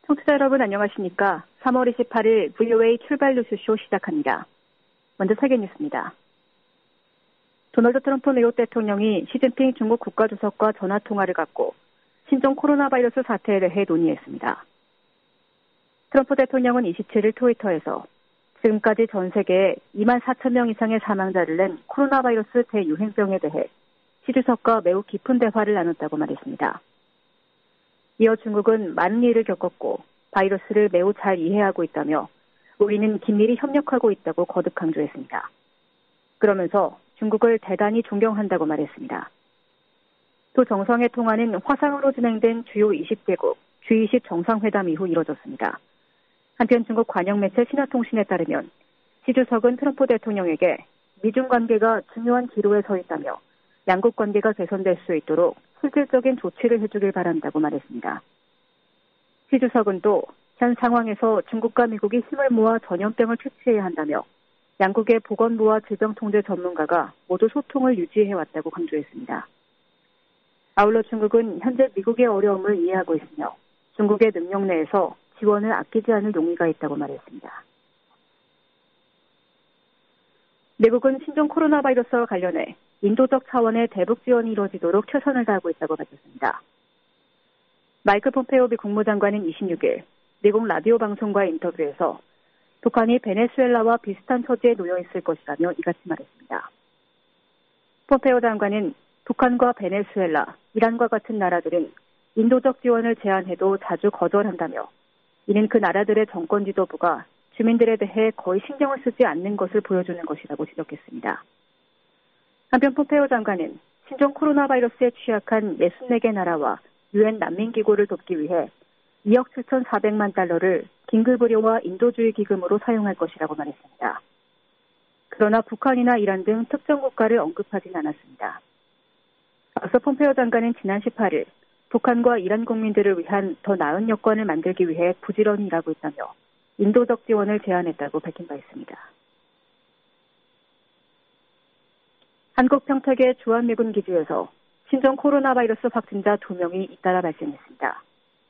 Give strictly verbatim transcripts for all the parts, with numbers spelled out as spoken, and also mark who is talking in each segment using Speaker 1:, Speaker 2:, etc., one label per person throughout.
Speaker 1: 청취자 여러분 안녕하십니까? 삼월 이십팔일 브이오에이 출발 뉴스쇼 시작합니다. 먼저 세계 뉴스입니다. 도널드 트럼프 미국 대통령이 시진핑 중국 국가주석과 전화통화를 갖고 신종 코로나 바이러스 사태에 대해 논의했습니다. 트럼프 대통령은 이십칠일 트위터에서 지금까지 전 세계에 이만 사천 명 이상의 사망자를 낸 코로나 바이러스 대유행병에 대해 시 주석과 매우 깊은 대화를 나눴다고 말했습니다. 이어 중국은 많은 일을 겪었고 바이러스를 매우 잘 이해하고 있다며 우리는 긴밀히 협력하고 있다고 거듭 강조했습니다. 그러면서 중국을 대단히 존경한다고 말했습니다. 또 정상회 통화는 화상으로 진행된 주요 이십 개국 지 이십 정상회담 이후 이뤄졌습니다. 한편 중국 관영 매체 신화통신에 따르면 시 주석은 트럼프 대통령에게 미중 관계가 중요한 기로에 서 있다며 양국 관계가 개선될 수 있도록 실질적인 조치를 해주길 바란다고 말했습니다. 시 주석은 또 현 상황에서 중국과 미국이 힘을 모아 전염병을 퇴치해야 한다며 양국의 보건부와 질병통제 전문가가 모두 소통을 유지해왔다고 강조했습니다. 아울러 중국은 현재 미국의 어려움을 이해하고 있으며 중국의 능력 내에서 지원을 아끼지 않을 용의가 있다고 말했습니다. 미국은 신종 코로나 바이러스와 관련해 인도적 차원의 대북 지원이 이루어지도록 최선을 다하고 있다고 밝혔습니다. 마이크 폼페오 미 국무장관은 이십육일 미국 라디오 방송과의 인터뷰에서 북한이 베네수엘라와 비슷한 처지에 놓여 있을 것이라며 이같이 말했습니다. 폼페오 장관은 북한과 베네수엘라, 이란과 같은 나라들은 인도적 지원을 제안해도 자주 거절한다며 이는 그 나라들의 정권 지도부가 주민들에 대해 거의 신경을 쓰지 않는 것을 보여주는 것이라고 지적했습니다. 한편 폼페오 장관은 신종 코로나 바이러스에 취약한 육십사 개 나라와 유엔 난민기구를 돕기 위해 이억 칠천사백만 달러를 긴급의료와 인도주의 기금으로 사용할 것이라고 말했습니다. 그러나 북한이나 이란 등 특정 국가를 언급하진 않았습니다. 앞서 폼페오 장관은 지난 십팔일 북한과 이란 국민들을 위한 더 나은 여건을 만들기 위해 부지런히 일하고 있다며 인도적 지원을 제안했다고 밝힌 바 있습니다. 한국 평택의 주한미군 기지에서 신종 코로나 바이러스 확진자 두 명이 잇따라 발생했습니다.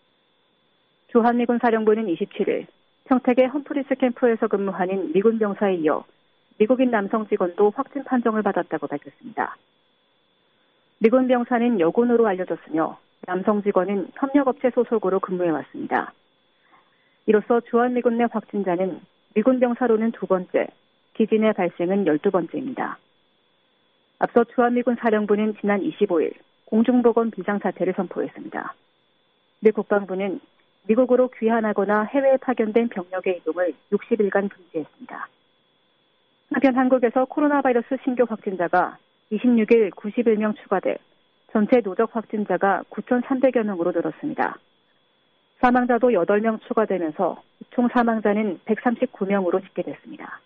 Speaker 1: 주한미군 사령부는 이십칠일 평택의 험프리스 캠프에서 근무하는 미군 병사에 이어 미국인 남성 직원도 확진 판정을 받았다고 밝혔습니다. 미군 병사는 여군으로 알려졌으며 남성 직원은 협력업체 소속으로 근무해왔습니다. 이로써 주한미군 내 확진자는 미군 병사로는 두 번째, 기지 내 발생은 열두 번째입니다. 앞서 주한미군 사령부는 지난 이십오일 공중보건 비상사태를 선포했습니다. 미 국방부는 미국으로 귀환하거나 해외에 파견된 병력의 이동을 육십일간 금지했습니다. 한편 한국에서 코로나 바이러스 신규 확진자가 이십육일 구십일 명 추가돼 전체 누적 확진자가 구천삼백여 명으로 늘었습니다. 사망자도 여덟 명 추가되면서 총 사망자는 백삼십구 명으로 집계됐습니다.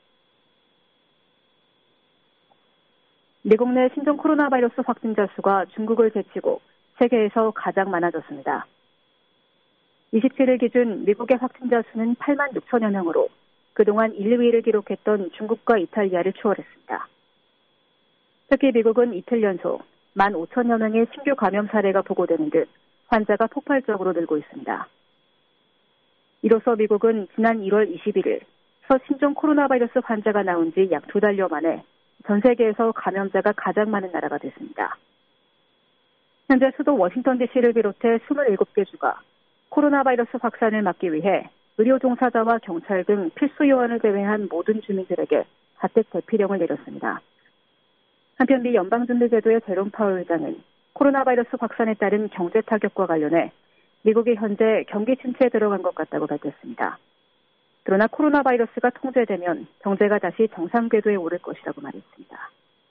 Speaker 1: 미국 내 신종 코로나 바이러스 확진자 수가 중국을 제치고 세계에서 가장 많아졌습니다. 이십칠일 기준 미국의 확진자 수는 팔만 육천여 명으로 그동안 일, 이위를 기록했던 중국과 이탈리아를 추월했습니다. 특히 미국은 이틀 연속 만 오천여 명의 신규 감염 사례가 보고되는 듯 환자가 폭발적으로 늘고 있습니다. 이로써 미국은 지난 일월 이십일일 첫 신종 코로나 바이러스 환자가 나온 지 약 두 달여 만에 전 세계에서 감염자가 가장 많은 나라가 됐습니다. 현재 수도 워싱턴 디씨를 비롯해 이십칠 개 주가 코로나 바이러스 확산을 막기 위해 의료 종사자와 경찰 등 필수 요원을 제외한 모든 주민들에게 자택 대피령을 내렸습니다. 한편 미 연방준비제도의 제롬 파월 의장은 코로나 바이러스 확산에 따른 경제 타격과 관련해 미국이 현재 경기 침체에 들어간 것 같다고 밝혔습니다. 그러나 코로나 바이러스가 통제되면 경제가 다시 정상 궤도에 오를 것이라고 말했습니다.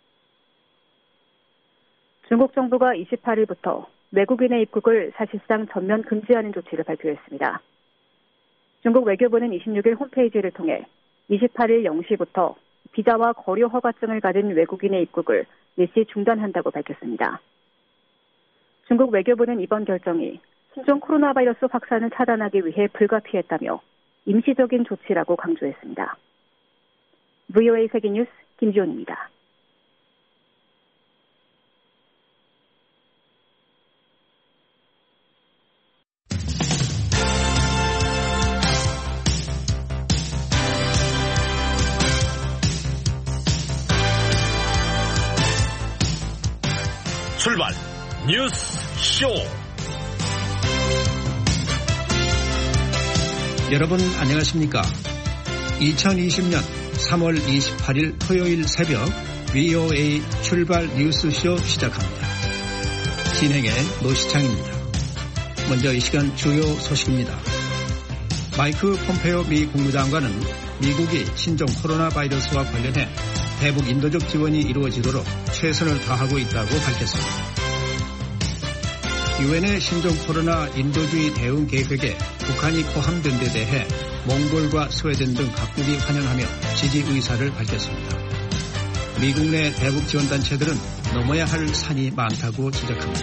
Speaker 1: 중국 정부가 이십팔일부터 외국인의 입국을 사실상 전면 금지하는 조치를 발표했습니다. 중국 외교부는 이십육일 홈페이지를 통해 이십팔일 영 시부터 비자와 거류 허가증을 가진 외국인의 입국을 일시 중단한다고 밝혔습니다. 중국 외교부는 이번 결정이 신종 코로나 바이러스 확산을 차단하기 위해 불가피했다며 임시적인 조치라고 강조했습니다. 브이오에이 세계뉴스 김지원입니다.
Speaker 2: 뉴스 쇼.
Speaker 3: 여러분 안녕하십니까? 이천이십 년 삼월 이십팔일 토요일 새벽 브이오에이 출발 뉴스쇼 시작합니다. 진행의 노시창입니다. 먼저 이 시간 주요 소식입니다. 마이크 폼페오 미 국무장관은 미국이 신종 코로나 바이러스와 관련해 대북 인도적 지원이 이루어지도록 최선을 다하고 있다고 밝혔습니다. 유엔의 신종 코로나 인도주의 대응 계획에 북한이 포함된 데 대해 몽골과 스웨덴 등 각국이 환영하며 지지 의사를 밝혔습니다. 미국 내 대북 지원단체들은 넘어야 할 산이 많다고 지적합니다.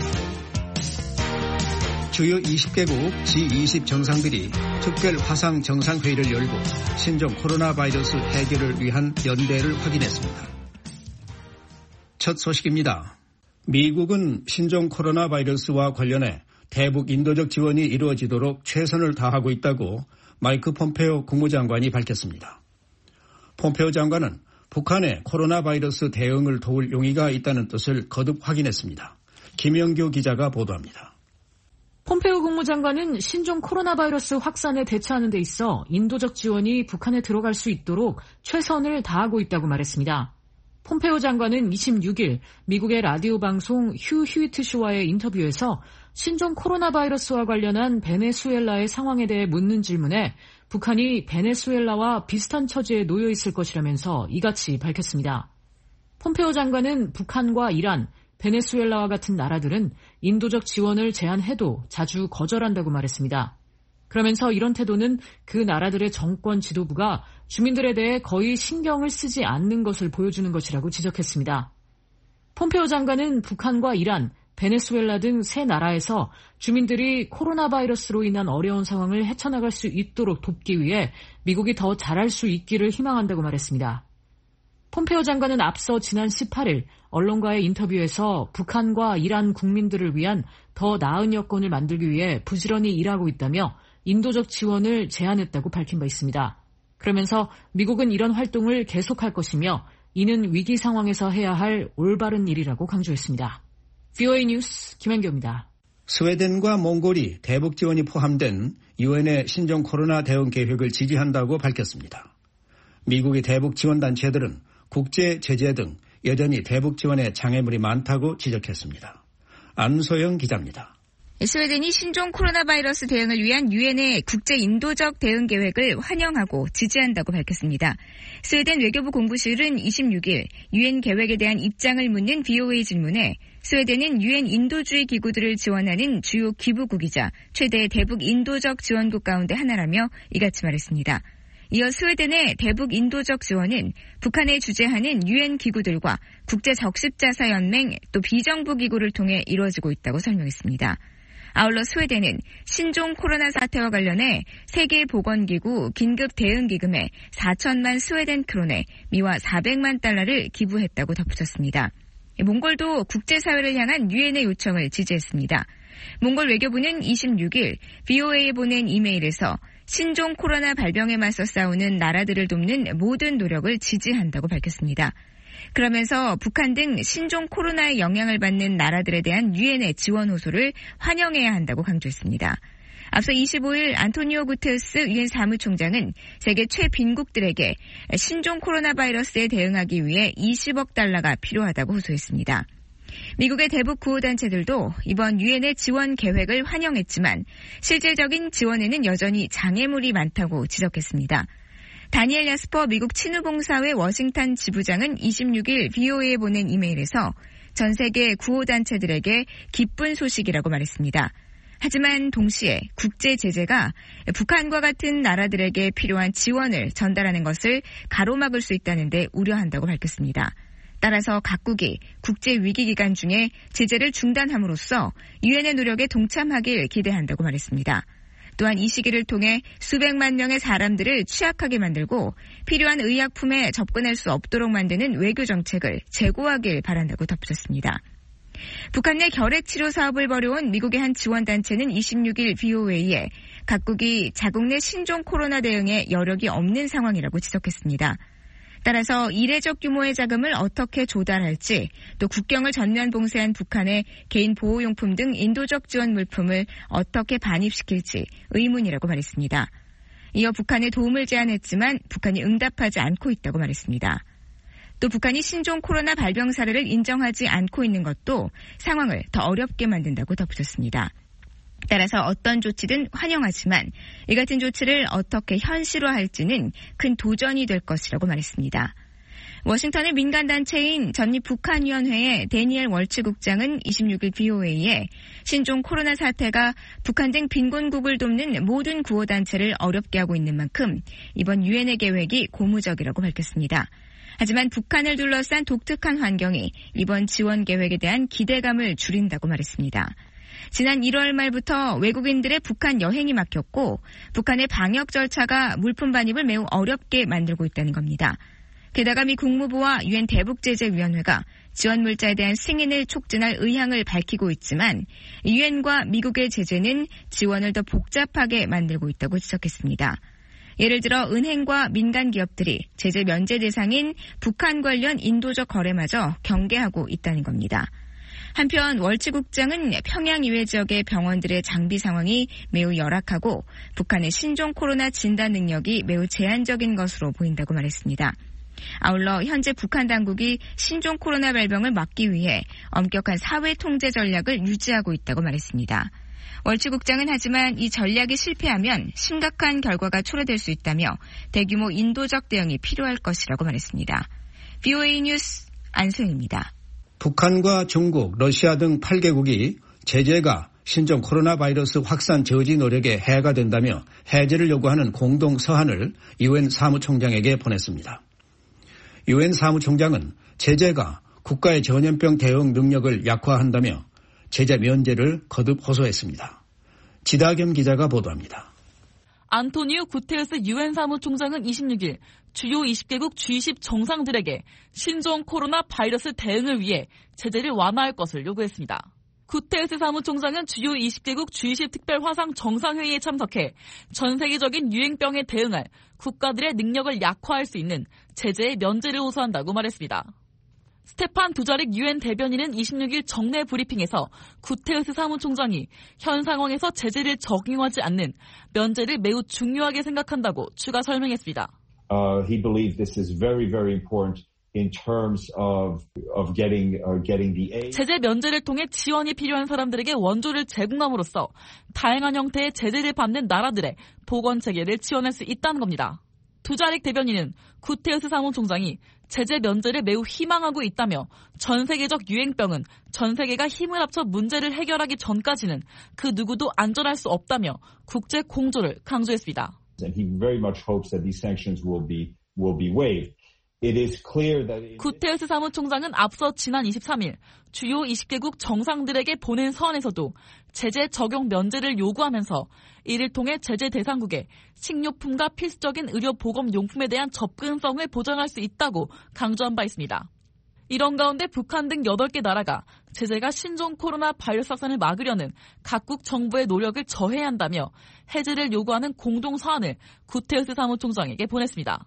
Speaker 3: 주요 이십 개국 지 이십 정상들이 특별 화상 정상회의를 열고 신종 코로나 바이러스 해결을 위한 연대를 확인했습니다. 첫 소식입니다. 미국은 신종 코로나 바이러스와 관련해 대북 인도적 지원이 이루어지도록 최선을 다하고 있다고 마이크 폼페오 국무장관이 밝혔습니다. 폼페오 장관은 북한의 코로나 바이러스 대응을 도울 용의가 있다는 뜻을 거듭 확인했습니다. 김영규 기자가 보도합니다.
Speaker 4: 폼페오 국무장관은 신종 코로나 바이러스 확산에 대처하는 데 있어 인도적 지원이 북한에 들어갈 수 있도록 최선을 다하고 있다고 말했습니다. 폼페오 장관은 이십육일 미국의 라디오 방송 휴 휴이트 쇼와의 인터뷰에서 신종 코로나 바이러스와 관련한 베네수엘라의 상황에 대해 묻는 질문에 북한이 베네수엘라와 비슷한 처지에 놓여 있을 것이라면서 이같이 밝혔습니다. 폼페오 장관은 북한과 이란, 베네수엘라와 같은 나라들은 인도적 지원을 제안해도 자주 거절한다고 말했습니다. 그러면서 이런 태도는 그 나라들의 정권 지도부가 주민들에 대해 거의 신경을 쓰지 않는 것을 보여주는 것이라고 지적했습니다. 폼페오 장관은 북한과 이란, 베네수엘라 등 세 나라에서 주민들이 코로나 바이러스로 인한 어려운 상황을 헤쳐나갈 수 있도록 돕기 위해 미국이 더 잘할 수 있기를 희망한다고 말했습니다. 폼페오 장관은 앞서 지난 십팔일 언론과의 인터뷰에서 북한과 이란 국민들을 위한 더 나은 여건을 만들기 위해 부지런히 일하고 있다며 인도적 지원을 제안했다고 밝힌 바 있습니다. 그러면서 미국은 이런 활동을 계속할 것이며 이는 위기 상황에서 해야 할 올바른 일이라고 강조했습니다. 브이오에이 뉴스 김현교입니다.
Speaker 3: 스웨덴과 몽골이 대북 지원이 포함된 유엔의 신종 코로나 대응 계획을 지지한다고 밝혔습니다. 미국의 대북 지원 단체들은 국제 제재 등 여전히 대북 지원에 장애물이 많다고 지적했습니다. 안소영 기자입니다.
Speaker 5: 스웨덴이 신종 코로나 바이러스 대응을 위한 유엔의 국제 인도적 대응 계획을 환영하고 지지한다고 밝혔습니다. 스웨덴 외교부 공보실은 이십육일 유엔 계획에 대한 입장을 묻는 브이오에이 질문에 스웨덴은 유엔 인도주의 기구들을 지원하는 주요 기부국이자 최대 대북 인도적 지원국 가운데 하나라며 이같이 말했습니다. 이어 스웨덴의 대북 인도적 지원은 북한에 주재하는 유엔 기구들과 국제적십자사연맹 또 비정부 기구를 통해 이루어지고 있다고 설명했습니다. 아울러 스웨덴은 신종 코로나 사태와 관련해 세계보건기구 긴급대응기금에 사천만 스웨덴 크론에 미화 사백만 달러를 기부했다고 덧붙였습니다. 몽골도 국제사회를 향한 유엔의 요청을 지지했습니다. 몽골 외교부는 이십육일 브이오에이에 보낸 이메일에서 신종 코로나 발병에 맞서 싸우는 나라들을 돕는 모든 노력을 지지한다고 밝혔습니다. 그러면서 북한 등 신종 코로나의 영향을 받는 나라들에 대한 유엔의 지원 호소를 환영해야 한다고 강조했습니다. 앞서 이십오일 안토니오 구테르스 유엔 사무총장은 세계 최빈국들에게 신종 코로나 바이러스에 대응하기 위해 이십억 달러가 필요하다고 호소했습니다. 미국의 대북 구호단체들도 이번 유엔의 지원 계획을 환영했지만 실질적인 지원에는 여전히 장애물이 많다고 지적했습니다. 다니엘 야스퍼 미국 친후봉사회 워싱턴 지부장은 이십육일 브이오에이에 보낸 이메일에서 전 세계 구호단체들에게 기쁜 소식이라고 말했습니다. 하지만 동시에 국제 제재가 북한과 같은 나라들에게 필요한 지원을 전달하는 것을 가로막을 수 있다는 데 우려한다고 밝혔습니다. 따라서 각국이 국제위기기간 중에 제재를 중단함으로써 유엔의 노력에 동참하길 기대한다고 말했습니다. 또한 이 시기를 통해 수백만 명의 사람들을 취약하게 만들고 필요한 의약품에 접근할 수 없도록 만드는 외교 정책을 재고하길 바란다고 덧붙였습니다. 북한 내 결핵치료 사업을 벌여온 미국의 한 지원단체는 이십육일 브이오에이에 각국이 자국 내 신종 코로나 대응에 여력이 없는 상황이라고 지적했습니다. 따라서 이례적 규모의 자금을 어떻게 조달할지, 또 국경을 전면 봉쇄한 북한의 개인 보호용품 등 인도적 지원 물품을 어떻게 반입시킬지 의문이라고 말했습니다. 이어 북한에 도움을 제안했지만 북한이 응답하지 않고 있다고 말했습니다. 또 북한이 신종 코로나 발병 사례를 인정하지 않고 있는 것도 상황을 더 어렵게 만든다고 덧붙였습니다. 따라서 어떤 조치든 환영하지만 이 같은 조치를 어떻게 현실화할지는 큰 도전이 될 것이라고 말했습니다. 워싱턴의 민간단체인 전립북한위원회의 데니엘 월츠 국장은 이십육일 브이오에이에 신종 코로나 사태가 북한 등 빈곤국을 돕는 모든 구호단체를 어렵게 하고 있는 만큼 이번 유엔의 계획이 고무적이라고 밝혔습니다. 하지만 북한을 둘러싼 독특한 환경이 이번 지원 계획에 대한 기대감을 줄인다고 말했습니다. 지난 일월 말부터 외국인들의 북한 여행이 막혔고 북한의 방역 절차가 물품 반입을 매우 어렵게 만들고 있다는 겁니다. 게다가 미 국무부와 유엔 대북제재위원회가 지원 물자에 대한 승인을 촉진할 의향을 밝히고 있지만 유엔과 미국의 제재는 지원을 더 복잡하게 만들고 있다고 지적했습니다. 예를 들어 은행과 민간 기업들이 제재 면제 대상인 북한 관련 인도적 거래마저 경계하고 있다는 겁니다. 한편 월츠 국장은 평양 이외 지역의 병원들의 장비 상황이 매우 열악하고 북한의 신종 코로나 진단 능력이 매우 제한적인 것으로 보인다고 말했습니다. 아울러 현재 북한 당국이 신종 코로나 발병을 막기 위해 엄격한 사회 통제 전략을 유지하고 있다고 말했습니다. 월츠 국장은 하지만 이 전략이 실패하면 심각한 결과가 초래될 수 있다며 대규모 인도적 대응이 필요할 것이라고 말했습니다. 브이오에이 뉴스 안소영입니다.
Speaker 3: 북한과 중국, 러시아 등 팔 개국이 제재가 신종 코로나 바이러스 확산 저지 노력에 해가 된다며 해제를 요구하는 공동 서한을 유엔 사무총장에게 보냈습니다. 유엔 사무총장은 제재가 국가의 전염병 대응 능력을 약화한다며 제재 면제를 거듭 호소했습니다. 지다겸 기자가 보도합니다.
Speaker 2: 안토니오 구테레스 유엔 사무총장은 이십육일 주요 이십 개국 지 이십 정상들에게 신종 코로나 바이러스 대응을 위해 제재를 완화할 것을 요구했습니다. 구테레스 사무총장은 주요 이십 개국 지 이십 특별 화상 정상회의에 참석해 전 세계적인 유행병에 대응할 국가들의 능력을 약화할 수 있는 제재의 면제를 호소한다고 말했습니다. 스테판 두자릭 유엔 대변인은 이십육일 정례 브리핑에서 구테레스 사무총장이 현 상황에서 제재를 적용하지 않는 면제를 매우 중요하게 생각한다고 추가 설명했습니다.
Speaker 6: Uh, he believed this is very, very important in terms of of getting uh, getting the aid.
Speaker 2: 제재 면제를 통해 지원이 필요한 사람들에게 원조를 제공함으로써 다양한 형태의 제재를 받는 나라들의 보건 체계를 지원할 수 있다는 겁니다. 두자릭 대변인은 구테레스 사무총장이 제재 면제를 매우 희망하고 있다며 전 세계적 유행병은 전 세계가 힘을 합쳐 문제를 해결하기 전까지는 그 누구도 안전할 수 없다며 국제 공조를 강조했습니다.
Speaker 6: And he very much hopes that these sanctions will be will be waived. It is clear that
Speaker 2: 구테레스 사무총장은 앞서 지난 이십삼일 주요 이십 개국 정상들에게 보낸 서한에서도 제재 적용 면제를 요구하면서 이를 통해 제재 대상국에 식료품과 필수적인 의료 보건 용품에 대한 접근성을 보장할 수 있다고 강조한 바 있습니다. 이런 가운데 북한 등 여덟 개 나라가 제재가 신종 코로나 바이러스 확산을 막으려는 각국 정부의 노력을 저해야 한다며 해제를 요구하는 공동 서한을 구테레스 사무총장에게 보냈습니다.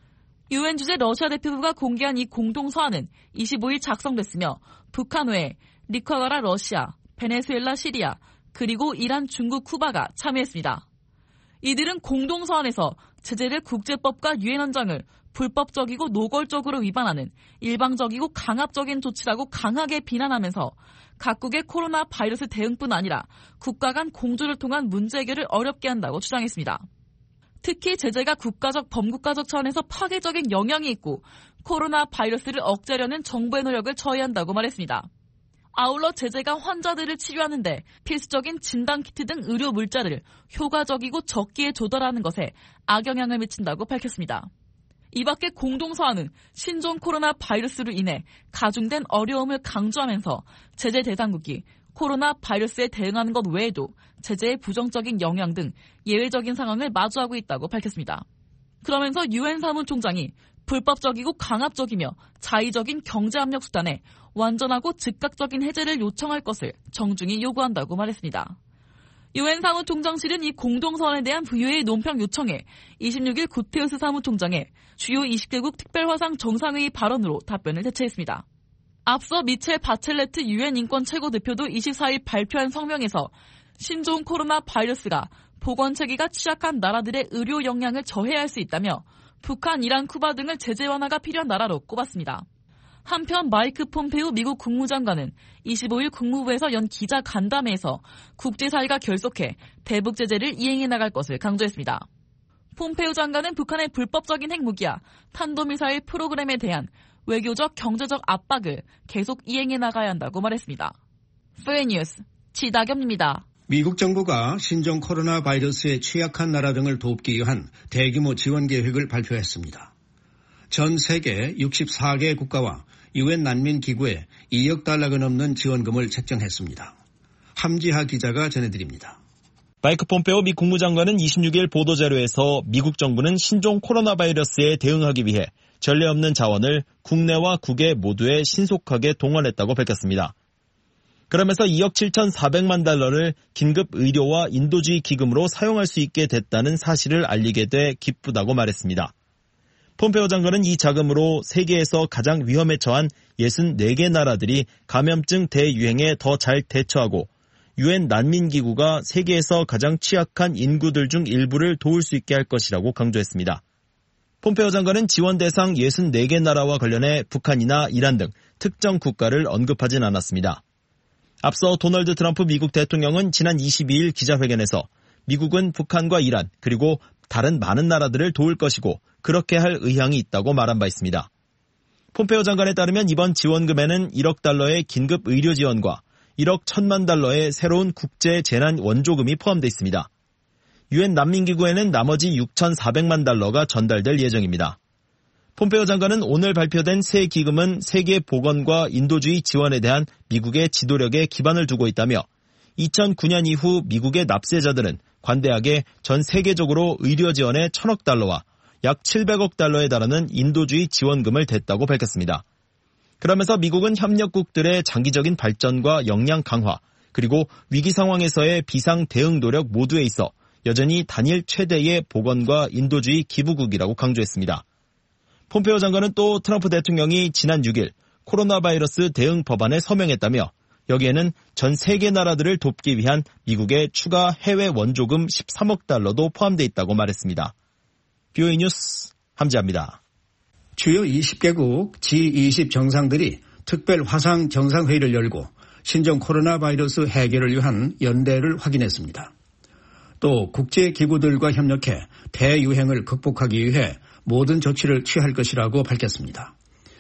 Speaker 2: 유엔 주재 러시아 대표부가 공개한 이 공동 서한은 이십오일 작성됐으며 북한 외에 니카라과 러시아, 베네수엘라, 시리아, 그리고 이란, 중국, 쿠바가 참여했습니다. 이들은 공동 서한에서 제재를 국제법과 유엔 헌장을 불법적이고 노골적으로 위반하는 일방적이고 강압적인 조치라고 강하게 비난하면서 각국의 코로나 바이러스 대응뿐 아니라 국가 간 공조를 통한 문제 해결을 어렵게 한다고 주장했습니다. 특히 제재가 국가적 범국가적 차원에서 파괴적인 영향이 있고 코로나 바이러스를 억제하려는 정부의 노력을 저해한다고 말했습니다. 아울러 제재가 환자들을 치료하는 데 필수적인 진단키트 등 의료 물자를 효과적이고 적기에 조달하는 것에 악영향을 미친다고 밝혔습니다. 이 밖에 공동서한은 신종 코로나 바이러스로 인해 가중된 어려움을 강조하면서 제재 대상국이 코로나 바이러스에 대응하는 것 외에도 제재의 부정적인 영향 등 예외적인 상황을 마주하고 있다고 밝혔습니다. 그러면서 유엔 사무총장이 불법적이고 강압적이며 자의적인 경제압력 수단에 완전하고 즉각적인 해제를 요청할 것을 정중히 요구한다고 말했습니다. 유엔 사무총장실은 이 공동선언에 대한 브이오에이 논평 요청에 이십육 일 구테우스 사무총장의 주요 이십 개국 특별화상 정상회의 발언으로 답변을 대체했습니다. 앞서 미첼 바첼레트 유엔 인권 최고대표도 이십사 일 발표한 성명에서 신종 코로나 바이러스가 보건체계가 취약한 나라들의 의료 역량을 저해할 수 있다며 북한, 이란, 쿠바 등을 제재 완화가 필요한 나라로 꼽았습니다. 한편 마이크 폼페오 미국 국무장관은 이십오 일 국무부에서 연 기자 간담회에서 국제사회가 결속해 대북 제재를 이행해 나갈 것을 강조했습니다. 폼페오 장관은 북한의 불법적인 핵무기와 탄도미사일 프로그램에 대한 외교적, 경제적 압박을 계속 이행해 나가야 한다고 말했습니다. 프레이뉴스 지다겸입니다.
Speaker 3: 미국 정부가 신종 코로나 바이러스에 취약한 나라 등을 돕기 위한 대규모 지원 계획을 발표했습니다. 전 세계 육십사 개 국가와 유엔 난민기구에 이억 달러가 넘는 지원금을 책정했습니다. 함지하 기자가 전해드립니다.
Speaker 7: 마이크 폼페오 미 국무장관은 이십육 일 보도자료에서 미국 정부는 신종 코로나 바이러스에 대응하기 위해 전례 없는 자원을 국내와 국외 모두에 신속하게 동원했다고 밝혔습니다. 그러면서 이억 칠천사백만 달러를 긴급 의료와 인도주의 기금으로 사용할 수 있게 됐다는 사실을 알리게 돼 기쁘다고 말했습니다. 폼페오 장관은 이 자금으로 세계에서 가장 위험에 처한 육십사 개 나라들이 감염증 대유행에 더 잘 대처하고 유엔 난민기구가 세계에서 가장 취약한 인구들 중 일부를 도울 수 있게 할 것이라고 강조했습니다. 폼페오 장관은 지원 대상 육십사 개 나라와 관련해 북한이나 이란 등 특정 국가를 언급하진 않았습니다. 앞서 도널드 트럼프 미국 대통령은 지난 이십이 일 기자회견에서 미국은 북한과 이란 그리고 다른 많은 나라들을 도울 것이고 그렇게 할 의향이 있다고 말한 바 있습니다. 폼페오 장관에 따르면 이번 지원금에는 일억 달러의 긴급 의료 지원과 일억 천만 달러의 새로운 국제 재난 원조금이 포함되어 있습니다. 유엔 난민기구에는 나머지 육천사백만 달러가 전달될 예정입니다. 폼페오 장관은 오늘 발표된 새 기금은 세계 보건과 인도주의 지원에 대한 미국의 지도력에 기반을 두고 있다며 이천구 년 이후 미국의 납세자들은 관대하게 전 세계적으로 의료 지원에 천억 달러와 약 칠백억 달러에 달하는 인도주의 지원금을 댔다고 밝혔습니다. 그러면서 미국은 협력국들의 장기적인 발전과 역량 강화, 그리고 위기 상황에서의 비상 대응 노력 모두에 있어 여전히 단일 최대의 보건과 인도주의 기부국이라고 강조했습니다. 폼페오 장관은 또 트럼프 대통령이 지난 육 일 코로나 바이러스 대응 법안에 서명했다며 여기에는 전 세계 나라들을 돕기 위한 미국의 추가 해외 원조금 십삼억 달러도 포함되어 있다고 말했습니다. 비오이 뉴스 함지아입니다.
Speaker 3: 주요 이십 개국 지 이십 정상들이 특별 화상 정상회의를 열고 신종 코로나 바이러스 해결을 위한 연대를 확인했습니다. 또 국제기구들과 협력해 대유행을 극복하기 위해 모든 조치를 취할 것이라고 밝혔습니다.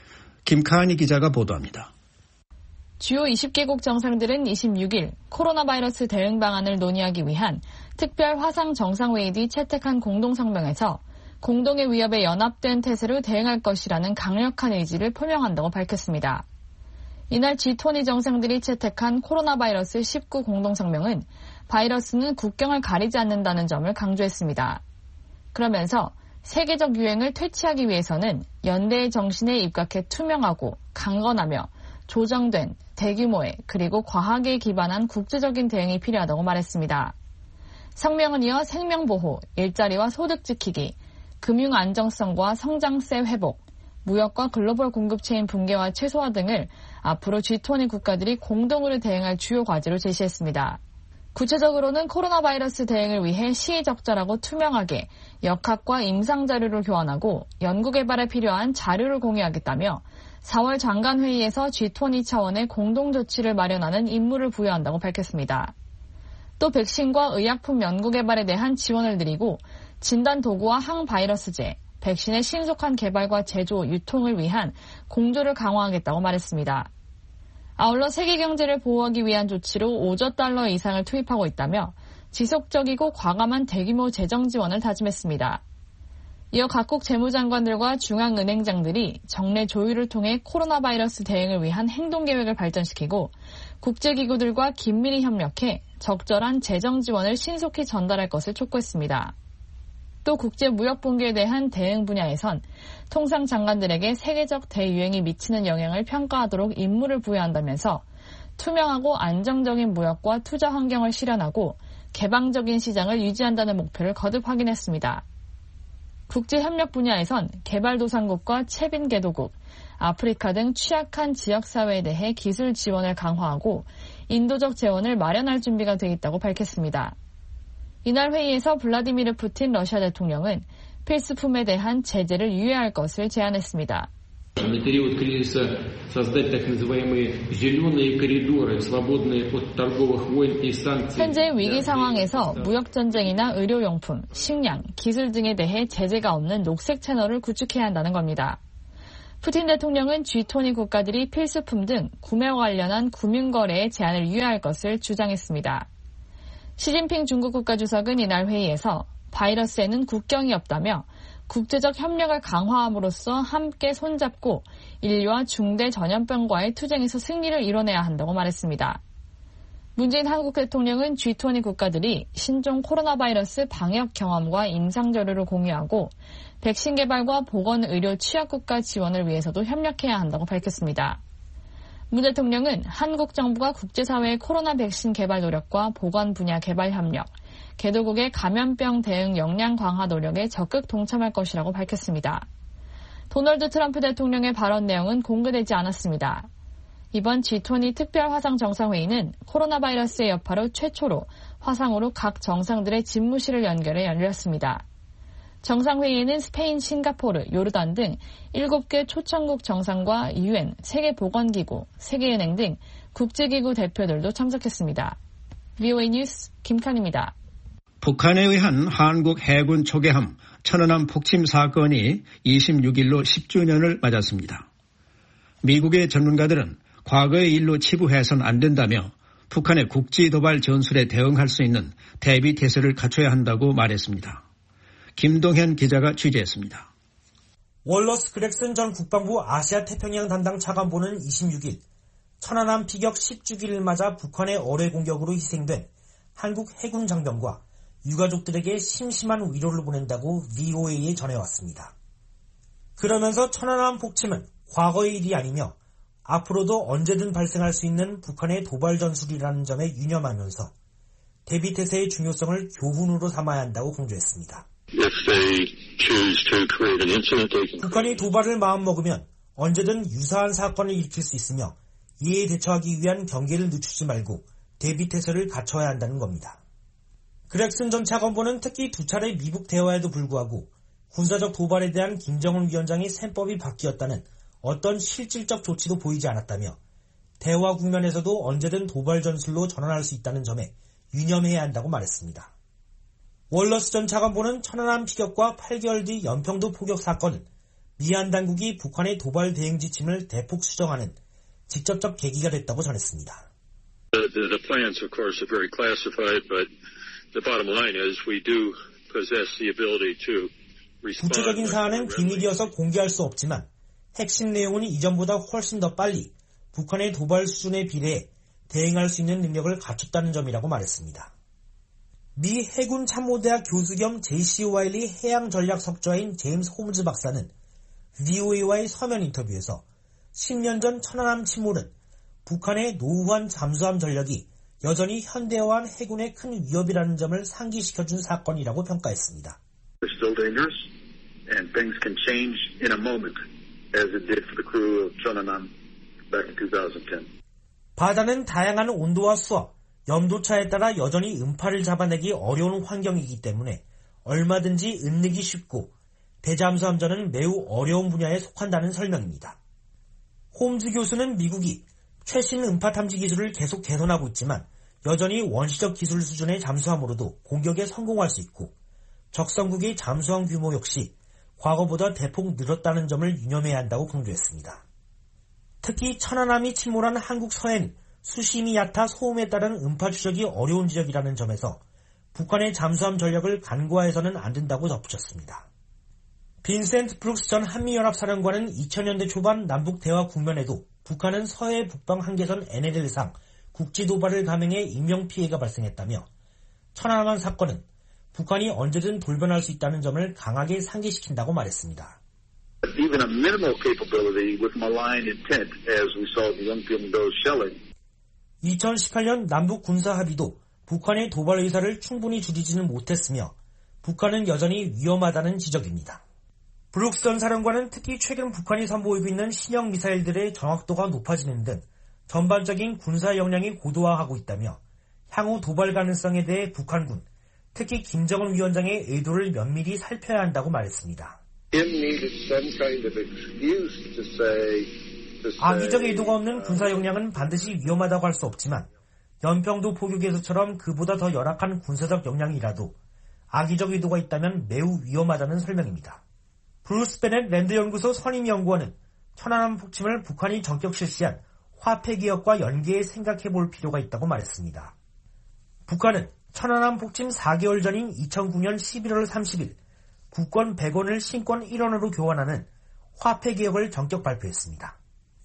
Speaker 3: 김카니 기자가 보도합니다.
Speaker 8: 주요 이십 개국 정상들은 이십육 일 코로나 바이러스 대응 방안을 논의하기 위한 특별 화상 정상회의 뒤 채택한 공동성명에서 공동의 위협에 연합된 태세로 대응할 것이라는 강력한 의지를 표명한다고 밝혔습니다. 이날 지 이십 정상들이 채택한 코로나 바이러스 십구 공동성명은 바이러스는 국경을 가리지 않는다는 점을 강조했습니다. 그러면서 세계적 유행을 퇴치하기 위해서는 연대의 정신에 입각해 투명하고 강건하며 조정된 대규모의 그리고 과학에 기반한 국제적인 대응이 필요하다고 말했습니다. 성명은 이어 생명보호, 일자리와 소득 지키기, 금융 안정성과 성장세 회복, 무역과 글로벌 공급체인 붕괴와 최소화 등을 앞으로 지 이십 국가들이 공동으로 대응할 주요 과제로 제시했습니다. 구체적으로는 코로나 바이러스 대응을 위해 시의적절하고 투명하게 역학과 임상자료를 교환하고 연구개발에 필요한 자료를 공유하겠다며 사월 장관회의에서 지 이십 차원의 공동조치를 마련하는 임무를 부여한다고 밝혔습니다. 또 백신과 의약품 연구개발에 대한 지원을 드리고 진단도구와 항바이러스제, 백신의 신속한 개발과 제조, 유통을 위한 공조를 강화하겠다고 말했습니다. 아울러 세계 경제를 보호하기 위한 조치로 오조 달러 이상을 투입하고 있다며 지속적이고 과감한 대규모 재정 지원을 다짐했습니다. 이어 각국 재무장관들과 중앙은행장들이 정례 조율을 통해 코로나 바이러스 대응을 위한 행동계획을 발전시키고 국제기구들과 긴밀히 협력해 적절한 재정 지원을 신속히 전달할 것을 촉구했습니다. 또 국제무역 붕괴에 대한 대응 분야에선 통상 장관들에게 세계적 대유행이 미치는 영향을 평가하도록 임무를 부여한다면서 투명하고 안정적인 무역과 투자 환경을 실현하고 개방적인 시장을 유지한다는 목표를 거듭 확인했습니다. 국제협력 분야에선 개발도상국과 채빈개도국, 아프리카 등 취약한 지역사회에 대해 기술 지원을 강화하고 인도적 재원을 마련할 준비가 돼 있다고 밝혔습니다. 이날 회의에서 블라디미르 푸틴 러시아 대통령은 필수품에 대한 제재를 유예할 것을 제안했습니다. 현재 위기 상황에서 무역전쟁이나 의료용품, 식량, 기술 등에 대해 제재가 없는 녹색 채널을 구축해야 한다는 겁니다. 푸틴 대통령은 지 이십 국가들이 필수품 등 구매와 관련한 금융거래에 제한을 유예할 것을 주장했습니다. 시진핑 중국 국가주석은 이날 회의에서 바이러스에는 국경이 없다며 국제적 협력을 강화함으로써 함께 손잡고 인류와 중대 전염병과의 투쟁에서 승리를 이뤄내야 한다고 말했습니다. 문재인 한국 대통령은 지 이십 국가들이 신종 코로나 바이러스 방역 경험과 임상 자료를 공유하고 백신 개발과 보건의료 취약국가 지원을 위해서도 협력해야 한다고 밝혔습니다. 문 대통령은 한국 정부가 국제사회의 코로나 백신 개발 노력과 보건 분야 개발 협력, 개도국의 감염병 대응 역량 강화 노력에 적극 동참할 것이라고 밝혔습니다. 도널드 트럼프 대통령의 발언 내용은 공개되지 않았습니다. 이번 지 이십 특별 화상 정상회의는 코로나 바이러스의 여파로 최초로 화상으로 각 정상들의 집무실을 연결해 열렸습니다. 정상회의에는 스페인, 싱가포르, 요르단 등 일곱 개 초청국 정상과 유엔, 세계보건기구, 세계은행 등 국제기구 대표들도 참석했습니다. 브이오에이 뉴스 김칸입니다.
Speaker 3: 북한에 의한 한국 해군 초계함 천안함 폭침 사건이 이십육 일로 십 주년을 맞았습니다. 미국의 전문가들은 과거의 일로 치부해서는 안 된다며 북한의 국지 도발 전술에 대응할 수 있는 대비 태세를 갖춰야 한다고 말했습니다. 김동현 기자가 취재했습니다.
Speaker 9: 월러스 그렉슨 전 국방부 아시아 태평양 담당 차관보는 이십육 일 천안함 피격 십 주기를 맞아 북한의 어뢰 공격으로 희생된 한국 해군 장병과 유가족들에게 심심한 위로를 보낸다고 브이오에이에 전해왔습니다. 그러면서 천안함 폭침은 과거의 일이 아니며 앞으로도 언제든 발생할 수 있는 북한의 도발 전술이라는 점에 유념하면서 대비태세의 중요성을 교훈으로 삼아야 한다고 강조했습니다. 북한이 도발을 마음먹으면 언제든 유사한 사건을 일으킬 수 있으며 이에 대처하기 위한 경계를 늦추지 말고 대비태세를 갖춰야 한다는 겁니다. 그렉슨 전 차관보는 특히 두 차례 미국 대화에도 불구하고 군사적 도발에 대한 김정은 위원장의 셈법이 바뀌었다는 어떤 실질적 조치도 보이지 않았다며 대화 국면에서도 언제든 도발 전술로 전환할 수 있다는 점에 유념해야 한다고 말했습니다. 월러스 전 차관보는 천안함 피격과 팔 개월 뒤 연평도 포격 사건은 미얀 당국이 북한의 도발 대응 지침을 대폭 수정하는 직접적 계기가 됐다고 전했습니다.
Speaker 10: The, the plans, of course, are very classified, but the bottom line is we do possess the ability to respond.
Speaker 9: 구체적인 사안은 비밀이어서 공개할 수 없지만 핵심 내용은 이전보다 훨씬 더 빨리 북한의 도발 수준에 비례해 대응할 수 있는 능력을 갖췄다는 점이라고 말했습니다. 미 해군 참모대학 교수 겸 제이씨 와일리 해양전략 석좌인 제임스 홈즈 박사는 브이오에이와의 서면 인터뷰에서 십 년 전 천안함 침몰은 북한의 노후한 잠수함 전력이 여전히 현대화한 해군의 큰 위협이라는 점을 상기시켜준 사건이라고 평가했습니다.
Speaker 10: We're still dangerous, and things can change in a moment, as it did for the crew of Cheonan back in twenty ten.
Speaker 9: 바다는 다양한 온도와 수압, 염도차에 따라 여전히 음파를 잡아내기 어려운 환경이기 때문에 얼마든지 은닉이 쉽고 대잠수함전은 매우 어려운 분야에 속한다는 설명입니다. 홈즈 교수는 미국이 최신 음파 탐지 기술을 계속 개선하고 있지만 여전히 원시적 기술 수준의 잠수함으로도 공격에 성공할 수 있고 적성국의 잠수함 규모 역시 과거보다 대폭 늘었다는 점을 유념해야 한다고 강조했습니다. 특히 천안함이 침몰한 한국 서해는 수심이 얕아 소음에 따른 음파 추적이 어려운 지역이라는 점에서 북한의 잠수함 전력을 간과해서는 안 된다고 덧붙였습니다. 빈센트 브룩스 전 한미연합사령관은 이천 년대 초반 남북 대화 국면에도 북한은 서해 북방 한계선 엔엘엘상 국지 도발을 감행해 인명피해가 발생했다며 천안함 사건은 북한이 언제든 돌변할 수 있다는 점을 강하게 상기시킨다고 말했습니다.
Speaker 10: Even a minimal capability with malign intent, as we saw the Yongbyon-do shelling.
Speaker 9: 이천십팔 년 남북 군사 합의도 북한의 도발 의사를 충분히 줄이지는 못했으며 북한은 여전히 위험하다는 지적입니다. 브룩스 전 사령관은 특히 최근 북한이 선보이고 있는 신형 미사일들의 정확도가 높아지는 등 전반적인 군사 역량이 고도화하고 있다며 향후 도발 가능성에 대해 북한군, 특히 김정은 위원장의 의도를 면밀히 살펴야 한다고 말했습니다. 악의적 의도가 없는 군사 역량은 반드시 위험하다고 할 수 없지만 연평도 포교계수처럼 그보다 더 열악한 군사적 역량이라도 악의적 의도가 있다면 매우 위험하다는 설명입니다. 브루스 베넷 랜드연구소 선임연구원은 천안함 폭침을 북한이 전격 실시한 화폐개혁과 연계해 생각해볼 필요가 있다고 말했습니다. 북한은 천안함 폭침 사 개월 전인 이천구 년 십일월 삼십일 국권 백 원을 신권 일 원으로 교환하는 화폐개혁을 전격 발표했습니다.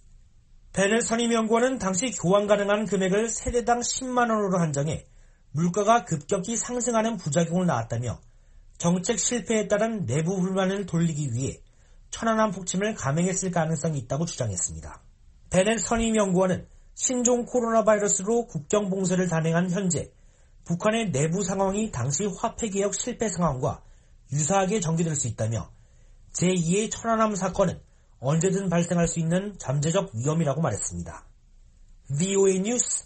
Speaker 9: 베넷 선임연구원은 당시 교환 가능한 금액을 세대당 십만 원으로 한정해 물가가 급격히 상승하는 부작용을 낳았다며 정책 실패에 따른 내부 불만을 돌리기 위해 천안함 폭침을 감행했을 가능성이 있다고 주장했습니다. 베넷 선임연구원은 신종 코로나 바이러스로 국경 봉쇄를 단행한 현재 북한의 내부 상황이 당시 화폐개혁 실패 상황과 유사하게 전개될 수 있다며 제이의 천안함 사건은 언제든 발생할 수 있는 잠재적 위험이라고 말했습니다. 브이오에이 뉴스